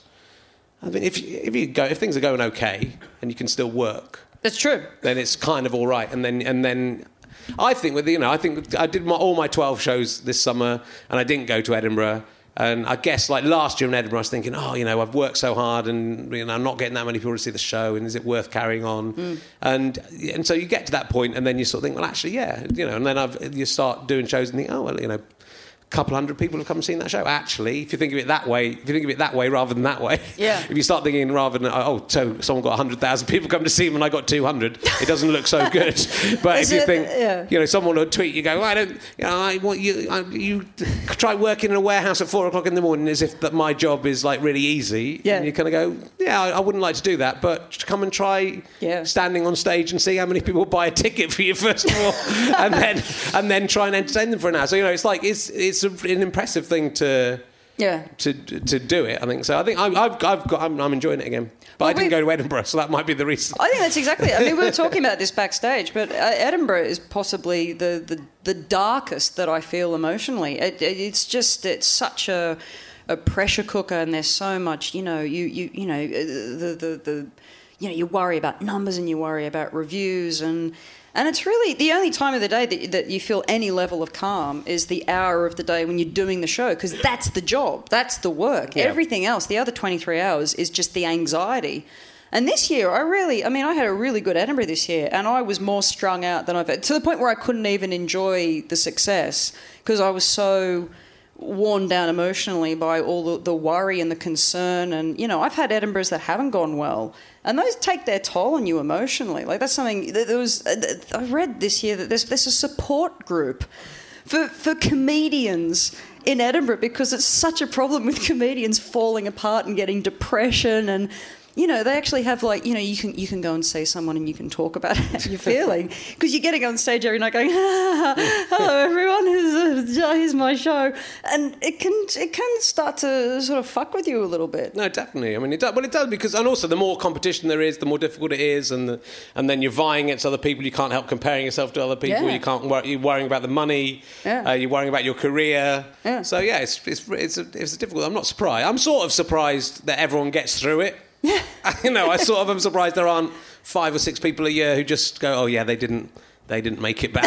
I mean, if, if you go, if things are going okay and you can still work. That's true. Then it's kind of all right. And then, and then, I think with you know I think I did my, all my twelve shows this summer and I didn't go to Edinburgh, and I guess like last year in Edinburgh I was thinking, oh, you know, I've worked so hard and, you know, I'm not getting that many people to see the show, and is it worth carrying on? Mm. and and so you get to that point and then you sort of think, well, actually, yeah, you know, and then I've, you start doing shows and think, oh, well, you know, a couple hundred people have come and seen that show. Actually, if you think of it that way, if you think of it that way rather than that way, yeah. if you start thinking rather than, oh, so someone got one hundred thousand people come to see him and I got two hundred, it doesn't look so good. But if you it, think, yeah. you know, someone will tweet, you go, well, I don't, you know, I want you, I, you try working in a warehouse at four o'clock in the morning as if that my job is like really easy. Yeah. And you kind of go, yeah, I, I wouldn't like to do that, but come and try yeah. standing on stage and see how many people buy a ticket for you first of all, and then and then try and entertain them for an hour. So, you know, it's like it's it's an impressive thing to yeah to to do it. I think so. I think I've I've, I've got I'm, I'm enjoying it again. But well, I didn't go to Edinburgh, so that might be the reason. I think that's exactly it. I mean, we were talking about this backstage, but uh, Edinburgh is possibly the, the the darkest that I feel emotionally. It, it, it's just it's such a a pressure cooker, and there's so much. You know, you you you know the the the you know you worry about numbers and you worry about reviews and. And it's really the only time of the day that, that you feel any level of calm is the hour of the day when you're doing the show, because that's the job, that's the work. Yeah. Everything else, the other twenty-three hours, is just the anxiety. And this year, I really, I mean, I had a really good Edinburgh this year, and I was more strung out than I've had, to the point where I couldn't even enjoy the success because I was so worn down emotionally by all the, the worry and the concern. And, you know, I've had Edinburghs that haven't gone well, and those take their toll on you emotionally. Like, that's something that there was, I read this year that there's, there's a support group for, for comedians in Edinburgh because it's such a problem with comedians falling apart and getting depression. And, you know, they actually have, like, you know, you can you can go and see someone and you can talk about how you're feeling, because you're getting on stage every night going, ah, hello everyone, here's, uh, here's my show, and it can it can start to sort of fuck with you a little bit. No, definitely. I mean, it does. Well, it does because, and also the more competition there is, the more difficult it is, and the, and then you're vying against other people. You can't help comparing yourself to other people. Yeah. You can't. Wor- you're worrying about the money. Yeah. Uh, you're worrying about your career. Yeah. So yeah, it's it's it's a, it's a difficult. I'm not surprised. I'm sort of surprised that everyone gets through it. Yeah. You know, I sort of am surprised there aren't five or six people a year who just go, oh yeah, they didn't they didn't make it back.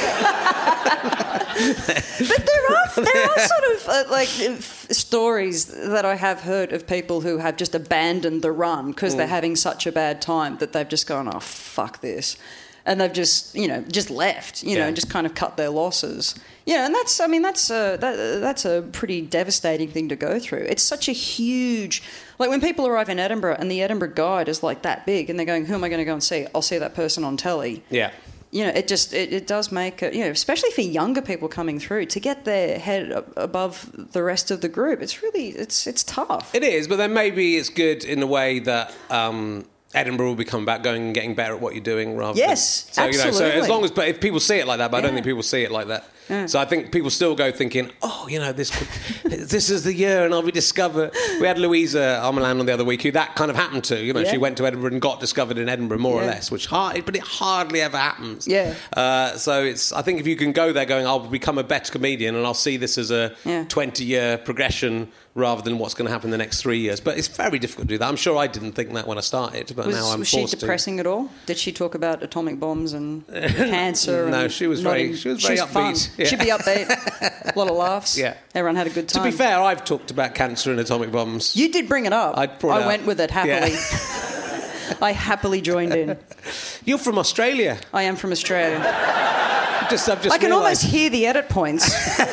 But there are there are sort of uh, like f- stories that I have heard of people who have just abandoned the run because mm. they're having such a bad time that they've just gone, oh fuck this, and they've just, you know, just left, you yeah. know, just kind of cut their losses. Yeah, and that's, I mean, that's a, that, that's a pretty devastating thing to go through. It's such a huge, like when people arrive in Edinburgh and the Edinburgh Guide is like that big and they're going, who am I going to go and see? I'll see that person on telly. Yeah. You know, it just, it, it does make it, you know, especially for younger people coming through, to get their head above the rest of the group, it's really, it's it's tough. It is, but then maybe it's good in a way that um, Edinburgh will become about going and getting better at what you're doing rather yes, than... So, absolutely. You know, so as long as, but if people see it like that, but yeah. I don't think people see it like that. Yeah. So I think people still go thinking, oh, you know, this could, this is the year and I'll be discovered. We had Louisa Armeland on the other week who that kind of happened to. You know, yeah. she went to Edinburgh and got discovered in Edinburgh, more yeah. or less, which hard, but it hardly ever happens. Yeah. Uh, so it's, I think if you can go there going, I'll become a better comedian and I'll see this as a yeah. twenty-year progression rather than what's going to happen in the next three years. But it's very difficult to do that. I'm sure I didn't think that when I started, but was, now I'm was forced to. Was she depressing to. At all? Did she talk about atomic bombs and cancer? No, and she was very, she was very she's upbeat. Fun. Yeah. Should be upbeat. A lot of laughs. Yeah. Everyone had a good time. To be fair, I've talked about cancer and atomic bombs. You did bring it up. I brought it I went up. with it happily. Yeah. I happily joined in. You're from Australia. I am from Australia. Just, I've just I can realised. almost hear the edit points.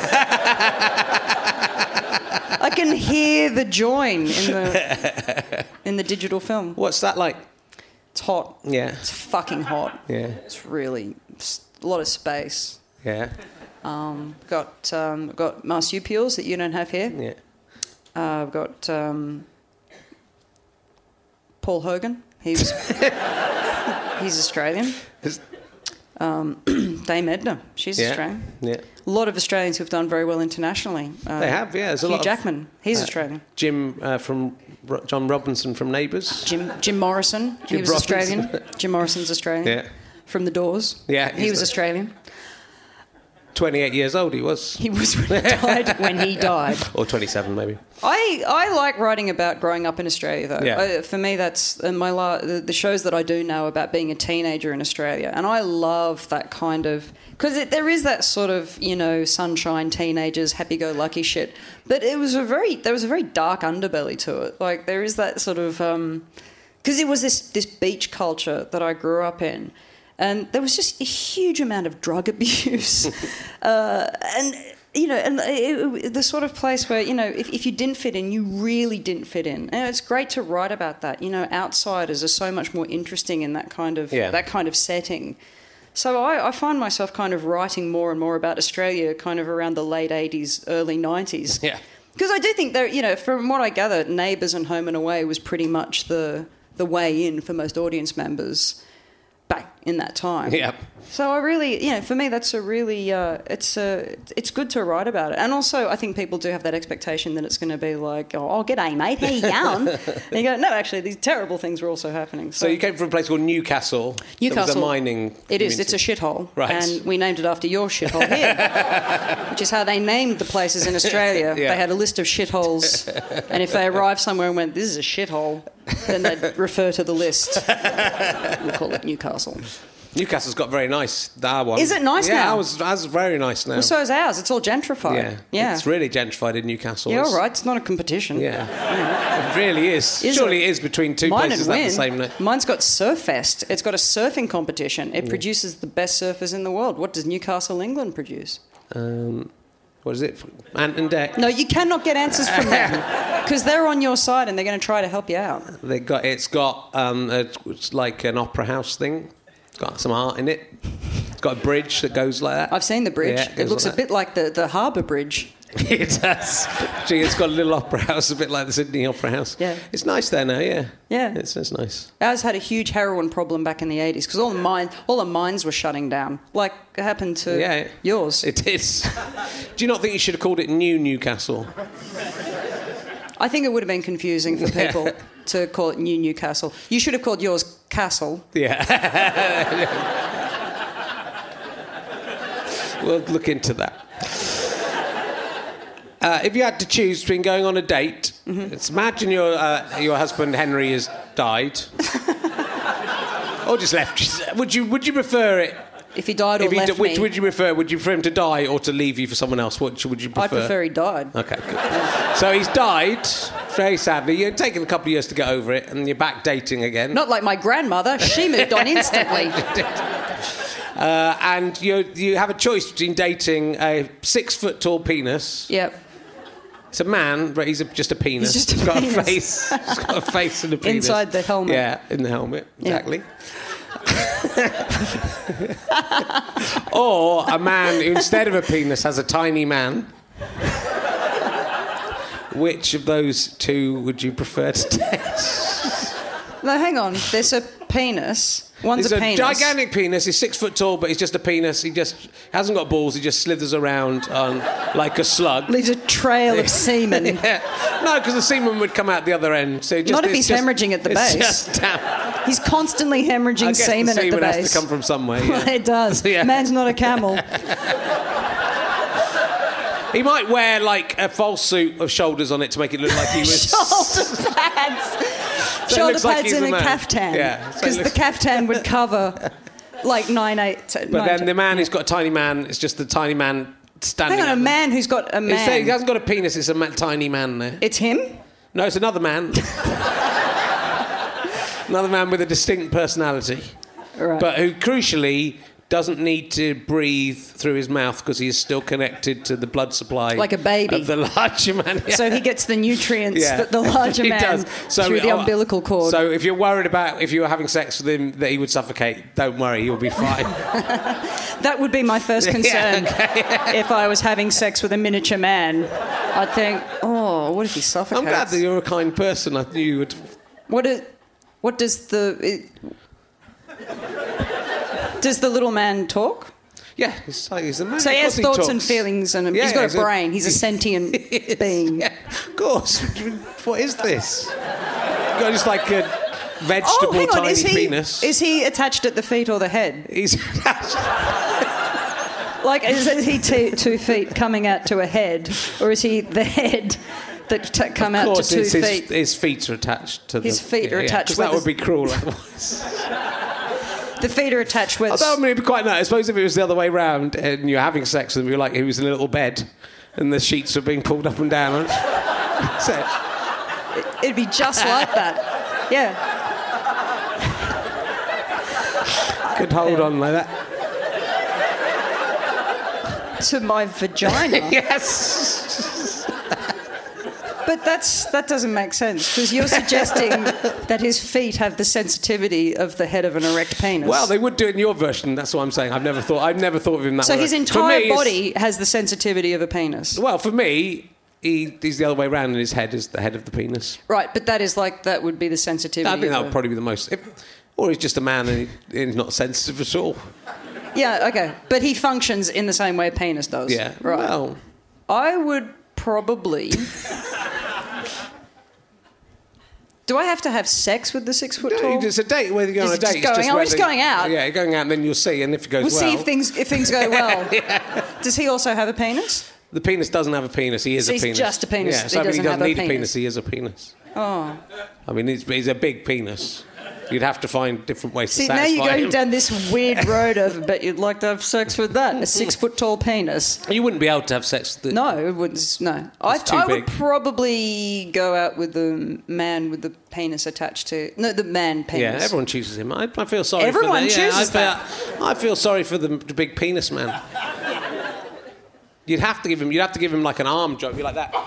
I can hear the join in the in the digital film. What's that like? It's hot. Yeah. It's fucking hot. Yeah. It's really it's a lot of space. Yeah. Um, got um, got marsupials that you don't have here. Yeah. Uh, I've got um, Paul Hogan. He's he's Australian. Um, Dame Edna. She's Yeah. Australian. Yeah. A lot of Australians who've done very well internationally. Uh, They have, yeah. There's a Hugh lot of- Jackman. He's Uh, Australian. Jim uh, from Ro- John Robinson from Neighbours. Jim Jim Morrison. Jim he was Robinson. Australian. Jim Morrison's Australian. Yeah. From The Doors. Yeah, He he's was the- Australian. twenty-eight years old he was. He was when he died. When he died. Or twenty-seven maybe. I, I like writing about growing up in Australia, though. Yeah. I, for me, that's uh, my la- the, the shows that I do know about being a teenager in Australia, and I love that kind of because there is that sort of you know sunshine teenagers, happy-go-lucky shit, but it was a very there was a very dark underbelly to it. Like there is that sort of because it was this this beach culture that I grew up in. And there was just a huge amount of drug abuse. uh, and, you know, and it, it, the sort of place where, you know, if, if you didn't fit in, you really didn't fit in. And it's great to write about that. You know, outsiders are so much more interesting in that kind of Yeah. that kind of setting. So I, I find myself kind of writing more and more about Australia kind of around the late eighties, early nineties. Yeah. Because I do think that, you know, from what I gather, Neighbours and Home and Away was pretty much the the way in for most audience members back in that time. Yeah. So I really, you know, for me, that's a really, uh, it's a, it's good to write about it. And also, I think people do have that expectation that it's going to be like, oh, oh g'day, mate, how you going? And you go, no, actually, these terrible things were also happening. So you came from a place called Newcastle. Newcastle. It was a mining It is. community. It's a shithole. Right. And we named it after your shithole here, which is how they named the places in Australia. Yeah. They had a list of shitholes, and if they arrived somewhere and went, this is a shithole, then they'd refer to the list. We'll call it Newcastle. Newcastle's got very nice. That one. Is it nice yeah, now? ours, ours is very nice now. Well, so is ours. It's all gentrified. yeah. Yeah. It's really gentrified in Newcastle. Yeah, It's- all right. It's not a competition. Yeah. It really is. Is Surely it? it is between two Mine places and that Win. the same name. Mine's got Surffest. It's got a surfing competition. It produces the best surfers in the world. What does Newcastle, England produce? Um, what is it? Ant and Dec. No, you cannot get answers from them because they're on your side and they're going to try to help you out. They got. It's got. Um, a, it's like an opera house thing. It's got some art in it. It's got a bridge that goes like that. I've seen the bridge. Yeah, it goes looks like a bit like the, the harbour bridge. It does. Gee, it's got a little opera house, a bit like the Sydney Opera House. Yeah. It's nice there now, yeah. Yeah. It's, it's nice. Ours had a huge heroin problem back in the eighties because all the mine, all the mines were shutting down, like it happened to Yeah. yours. It is. Do you not think you should have called it New Newcastle? I think it would have been confusing for Yeah. people to call it New Newcastle. You should have called yours Castle. Yeah. We'll look into that. Uh, if you had to choose between going on a date, Mm-hmm. let's imagine your uh, your husband Henry has died, or just left. Would you would you prefer it? If he died or If he left d- which me, would you prefer? Would you prefer him to die or to leave you for someone else? What would you prefer? I'd prefer he died. Okay, good. So he's died, very sadly. You're taking a couple of years to get over it, and you're back dating again. Not like my grandmother. She moved on instantly. Uh, and you you have a choice between dating a six-foot-tall penis. Yep. It's a man, but he's a, just a penis. He's just a He's got penis. a face. He's got a face and a penis. Inside the helmet. Yeah, in the helmet, Yeah. exactly. Or a man who, instead of a penis, has a tiny man. Which of those two would you prefer to date? No, hang on. There's a penis. One's He's a a penis. gigantic penis. He's six foot tall, but he's just a penis. He just hasn't got balls. He just slithers around on like a slug. Leaves a trail of semen. Yeah. No, because the semen would come out the other end. So it just, Not if it's he's just- hemorrhaging at the it's base. Just, damn. He's constantly hemorrhaging I guess semen, the semen at the has base. to come from somewhere. Yeah. It does. Yeah. Man's not a camel. He might wear like a false suit of shoulders on it to make it look like he was. Shoulder pads. So it Shoulder looks like pads he's and a a man. caftan. Yeah, so it Because looks- the caftan would cover like nine eight. But then the man who's got a tiny man, it's just the tiny man standing Hang on, a up. man who's got a It's- man. He hasn't got a penis, it's a ma- tiny man there. It's him? No, it's another man. Another man with a distinct personality. Right. But who, crucially, doesn't need to breathe through his mouth because he is still connected to the blood supply. Like a baby. Of the larger man. Yeah. So he gets the nutrients Yeah. that the larger He man does. So, through the oh, umbilical cord. So if you're worried about if you were having sex with him that he would suffocate, don't worry, he'll be fine. That would be my first concern. Yeah, okay. If I was having sex with a miniature man, I'd think, oh, what if he suffocates? I'm glad that you're a kind person. I knew you would. What, is, what does the... It, does the little man talk? Yeah, he's, like, he's a man. So he Of has course thoughts talks. and feelings, and Yeah, he's got he's a a- brain. He's a sentient being. Yeah, of course. What is this? You've got just like a vegetable Oh, hang on. tiny Is he, penis. is he attached at the feet or the head? He's Like, is, is he two, two feet coming out to a head, or is he the head that t- come of out to course, two it's his, feet? his feet are attached to the... His feet are attached 'cause where that would the- be cruel otherwise. The feet are attached with... Although, I mean, it'd be quite nice. I suppose if it was the other way round and you're having sex with him, you're like, he was in a little bed and the sheets were being pulled up and down. So, It'd be just like that. Yeah. could hold on like that. To my vagina. Yes. But that's that doesn't make sense, because you're suggesting that his feet have the sensitivity of the head of an erect penis. Well, they would do it in your version. That's what I'm saying. I've never thought. I've never thought of him that so way. his For entire me, it's- body has the sensitivity of a penis. Well, for me, he, he's the other way around, and his head is the head of the penis. Right, but that is like that would be the sensitivity. I think that of would a- probably be the most. If, or he's just a man and, he, and he's not sensitive at all. Yeah, okay, but he functions in the same way a penis does. Yeah. Right. Well, I would probably. Do I have to have sex with the six foot tall? it's a date. Whether you go Is on a it date, just it's going- just oh, we're whether- just going out? Yeah, going out, and then you'll see. And if it goes We'll well, see if things if things go well. Does he also have a penis? the penis doesn't have a penis. He is So a he's penis. just a penis. Yeah, He so I mean, doesn't he doesn't have a need a penis. penis. He is a penis. Oh. I mean, he's, he's a big penis. You'd have to find different ways See, to now satisfy you're going him. down this weird road of, but you'd like to have sex with that, a six foot tall penis. You wouldn't be able to have sex with the... No, it wouldn't. No, I, too I would big. probably go out with the man with the penis attached to. No, the man penis. Yeah, everyone chooses him. I, I feel sorry Everyone for the... chooses yeah, I feel, I feel sorry for the, the big penis man. You'd have to give him... You'd have to give him like an arm job. Be like that.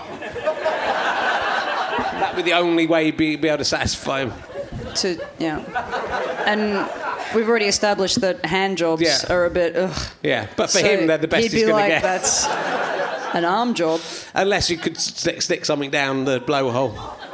That would be the only way you'd be, be able to satisfy him. To yeah, and we've already established that hand jobs Yeah. are a bit. Ugh. Yeah, but for So him, they're the best he'd he's be going like, to get. That's an arm job. Unless you could stick, stick something down the blowhole.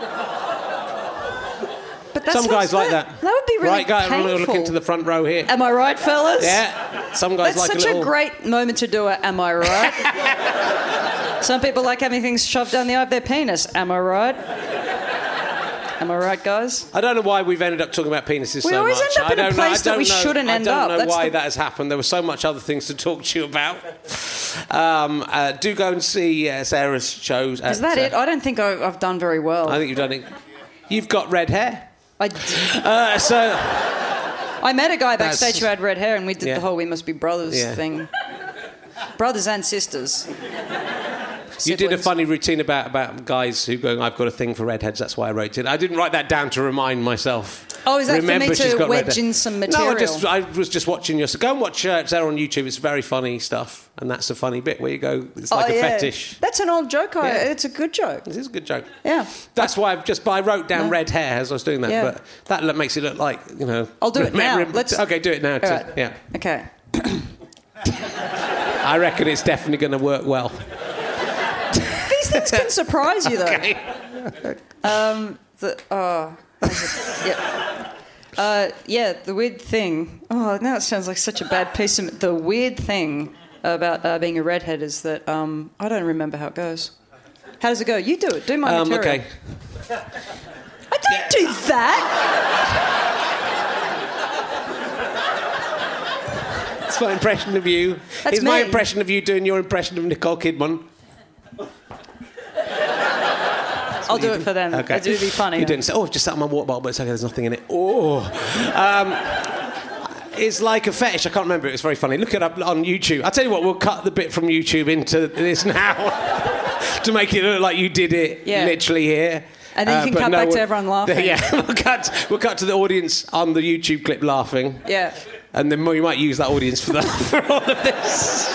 But that's Some guys like that. That would be really Right, guy, painful. look into the front row here. Am I right, fellas? Yeah, some guys That's like such a a, little... great moment to do it. Am I right? Some people like having things shoved down the eye of their penis. Am I right? Am I right, guys? I don't know why we've ended up talking about penises We so always much. end up I in a don't place know, I that we don't know, shouldn't end I up. don't know That's why the- that has happened. There were so much other things to talk to you about. Um, uh, do go and see uh, Sarah's shows. At, Is that uh, it? I don't think I- I've done very well. I think you've done it. You've got red hair. I, d- Uh, so I met a guy That's- backstage who had red hair, and we did Yeah. the whole "We Must Be Brothers" Yeah. thing. Brothers and sisters. you did a Siblings. funny routine about, about guys who going, I've got a thing for redheads, that's why I wrote it. I didn't write that down to remind myself. Oh, is that for me Remember, to she's got red wedge hair. in some No, I, material? just, I was just watching your... So go and watch uh, Sarah on YouTube. It's very funny stuff. And that's a funny bit where you go, it's like oh, a yeah. fetish. That's an old joke. I, Yeah. It's a good joke. This is a good joke. Yeah. That's why I've just... But I wrote down Yeah. red hair as I was doing that. Yeah. But that look, makes it look like, you know... I'll do it now. remember- Let's- Okay, do it now. All too. right. Yeah. Okay. I reckon it's definitely going to work well. These things can surprise you, though. Okay. Um, the, oh, yeah. Uh, yeah, the weird thing. Oh, now it sounds like such a bad piece of... The weird thing about uh, being a redhead is that um, I don't remember how it goes. How does it go? You do it. Do my Um, material. okay. I don't do that. That's my impression of you. That's It's my me. impression of you doing your impression of Nicole Kidman. I'll do it for them. Okay. It would be funny. You didn't say, oh, I've just sat on my water bottle, but it's okay, there's nothing in it. Oh. Um, is like a fetish. I can't remember. It was very funny. Look it up on YouTube. I'll tell you what, we'll cut the bit from YouTube into this now to make it look like you did it Yeah. literally here. And then you can Uh, but cut no back to one- everyone laughing. Yeah, we'll cut, we'll cut to the audience on the YouTube clip laughing. Yeah. And then we might use that audience for, the, for all of this.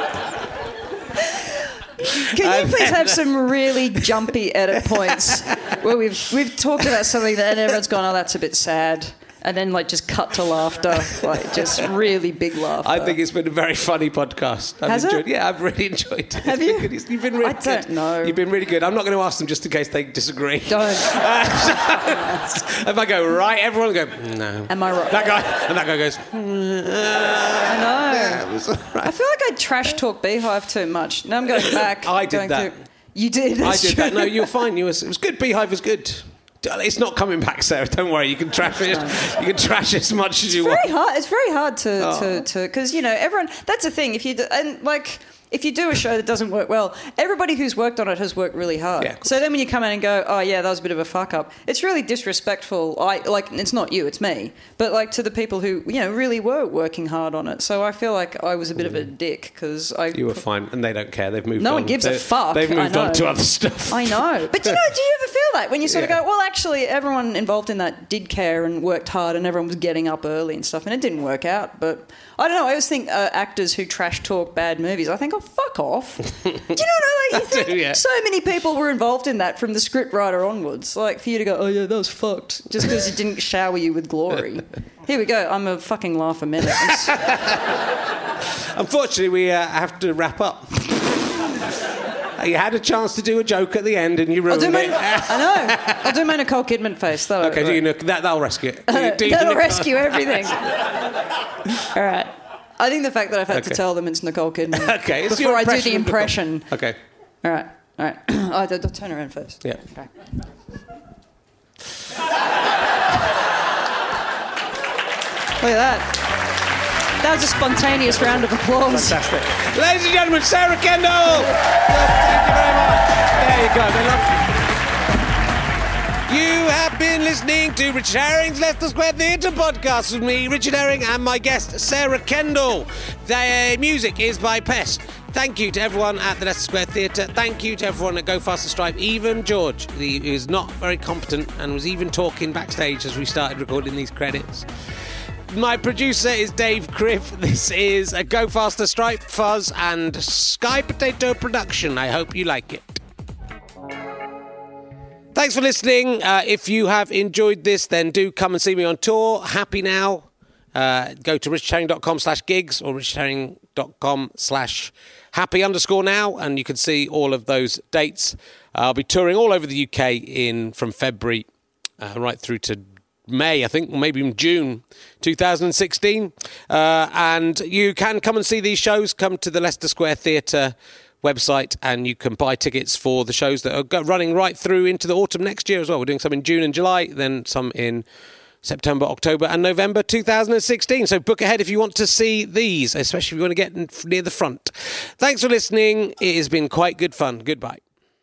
Can you please have some really jumpy edit points where we've we've talked about something that and everyone's gone, oh, that's a bit sad, and then like just cut to laughter, like just really big laughter. I think it's been a very funny podcast. I've Has it? enjoyed, Yeah, I've really enjoyed it. Have It's you? been good. It's- You've been really I don't good. know. You've been really good. I'm not going to ask them just in case they disagree. Don't. If I go, right, everyone will go, no. Am I right? That guy, and that guy goes, I know. yeah, it was all right. I feel like I trash talk Beehive too much. Now I'm going back. I did going that. through- You did. I That's did true. that. No, you're fine. You was, it was good. Beehive was good. It's not coming back, Sarah. Don't worry. You can trash it. You can trash as much as you It's very want. hard. It's very hard to Oh. to to because you know everyone. That's the thing. If you do, and like. If you do a show that doesn't work well, everybody who's worked on it has worked really hard. Yeah, of course. So then when you come in and go, oh yeah, that was a bit of a fuck up, it's really disrespectful. I like it's not you, it's me. But like to the people who you know really were working hard on it. So I feel like I was a bit of a dick because I. You were fine, and they don't care. They've moved No on. one gives a They- fuck, They've I moved on know. to other stuff. I know. But you know, do you ever feel that when you sort Yeah. of go, well, actually, everyone involved in that did care and worked hard and everyone was getting up early and stuff, and it didn't work out. But I don't know. I always think uh, actors who trash talk bad movies, I think, oh, fuck off. Do you know what I like? You I do, think yeah. so many people were involved in that from the scriptwriter onwards. Like, for you to go, oh, yeah, that was fucked, just because it didn't shower you with glory. Here we go. I'm a fucking laugh a minute. Unfortunately, we uh, have to wrap up. You had a chance to do a joke at the end, and you I'll ruined do my, it. I know. I'll do my Nicole Kidman face. That'll, Okay, do you know, that, that'll rescue it. Do you- do you- That'll rescue everything. All right. I think the fact that I've had Okay. to tell them it's Nicole Kidman Okay, it's before your I do the of Nicole. impression. Okay, All right. All right. oh, I'll, I'll turn around first. yeah. Okay. Look at that. That was a spontaneous round of applause. Fantastic. Ladies and gentlemen, Sarah Kendall! Thank you very much. There you go. They love you. You have been listening to Richard Herring's Leicester Square Theatre podcast with me, Richard Herring, and my guest, Sarah Kendall. The music is by Pest. Thank you to everyone at the Leicester Square Theatre. Thank you to everyone at Go Faster Stripe. Even George, who is not very competent and was even talking backstage as we started recording these credits. My producer is Dave Cribb. This is a Go Faster Stripe Fuzz and Sky Potato production. I hope you like it. Thanks for listening. Uh, if you have enjoyed this, then do come and see me on tour. Happy Now. Uh, go to richardherring.com slash gigs or richardherring.com slash happy underscore now, and you can see all of those dates. I'll be touring all over the U K in from February uh, right through to May, I think, or maybe even June two thousand sixteen. Uh, and you can come and see these shows. Come to the Leicester Square Theatre website and you can buy tickets for the shows that are go- running right through into the autumn next year as well. We're doing some in June and July, then some in September, October and November two thousand sixteen. So book ahead if you want to see these, especially if you want to get in- near the front. Thanks for listening. It has been quite good fun. Goodbye.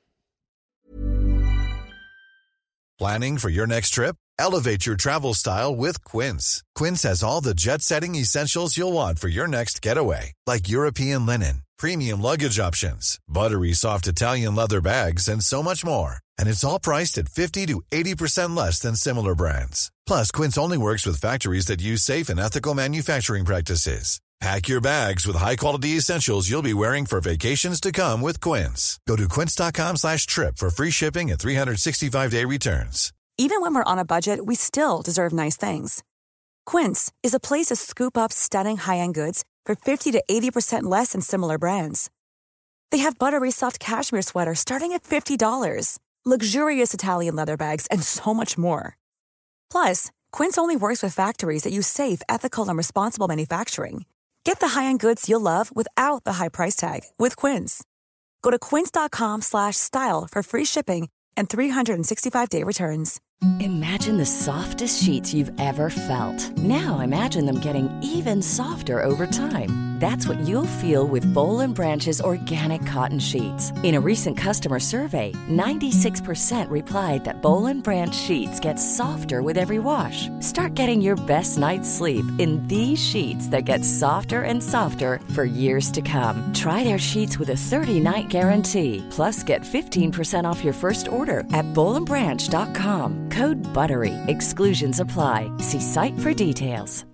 Planning for your next trip? Elevate your travel style with Quince. Quince has all the jet-setting essentials you'll want for your next getaway, like European linen, premium luggage options, buttery soft Italian leather bags, and so much more. And it's all priced at fifty to eighty percent less than similar brands. Plus, Quince only works with factories that use safe and ethical manufacturing practices. Pack your bags with high-quality essentials you'll be wearing for vacations to come with Quince. Go to quince.com slash trip for free shipping and three sixty-five day returns. Even when we're on a budget, we still deserve nice things. Quince is a place to scoop up stunning high-end goods for fifty to eighty percent less than similar brands. They have buttery soft cashmere sweaters starting at fifty dollars, luxurious Italian leather bags, and so much more. Plus, Quince only works with factories that use safe, ethical, and responsible manufacturing. Get the high-end goods you'll love without the high price tag with Quince. Go to quince.com slash style for free shipping and three sixty-five day returns. Imagine the softest sheets you've ever felt. Now imagine them getting even softer over time. That's what you'll feel with Boll and Branch's organic cotton sheets. In a recent customer survey, ninety-six percent replied that Boll and Branch sheets get softer with every wash. Start getting your best night's sleep in these sheets that get softer and softer for years to come. Try their sheets with a thirty-night guarantee. Plus, get fifteen percent off your first order at boll and branch dot com. Code BUTTERY. Exclusions apply. See site for details.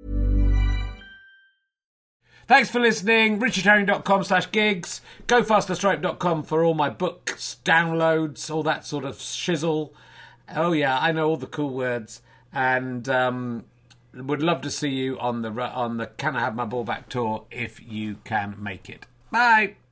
Thanks for listening. richard herring dot com slash gigs. go faster stripe dot com for all my books, downloads, all that sort of shizzle. Oh, yeah, I know all the cool words. And um, would love to see you on the on the Can I Have My Ball Back tour if you can make it. Bye.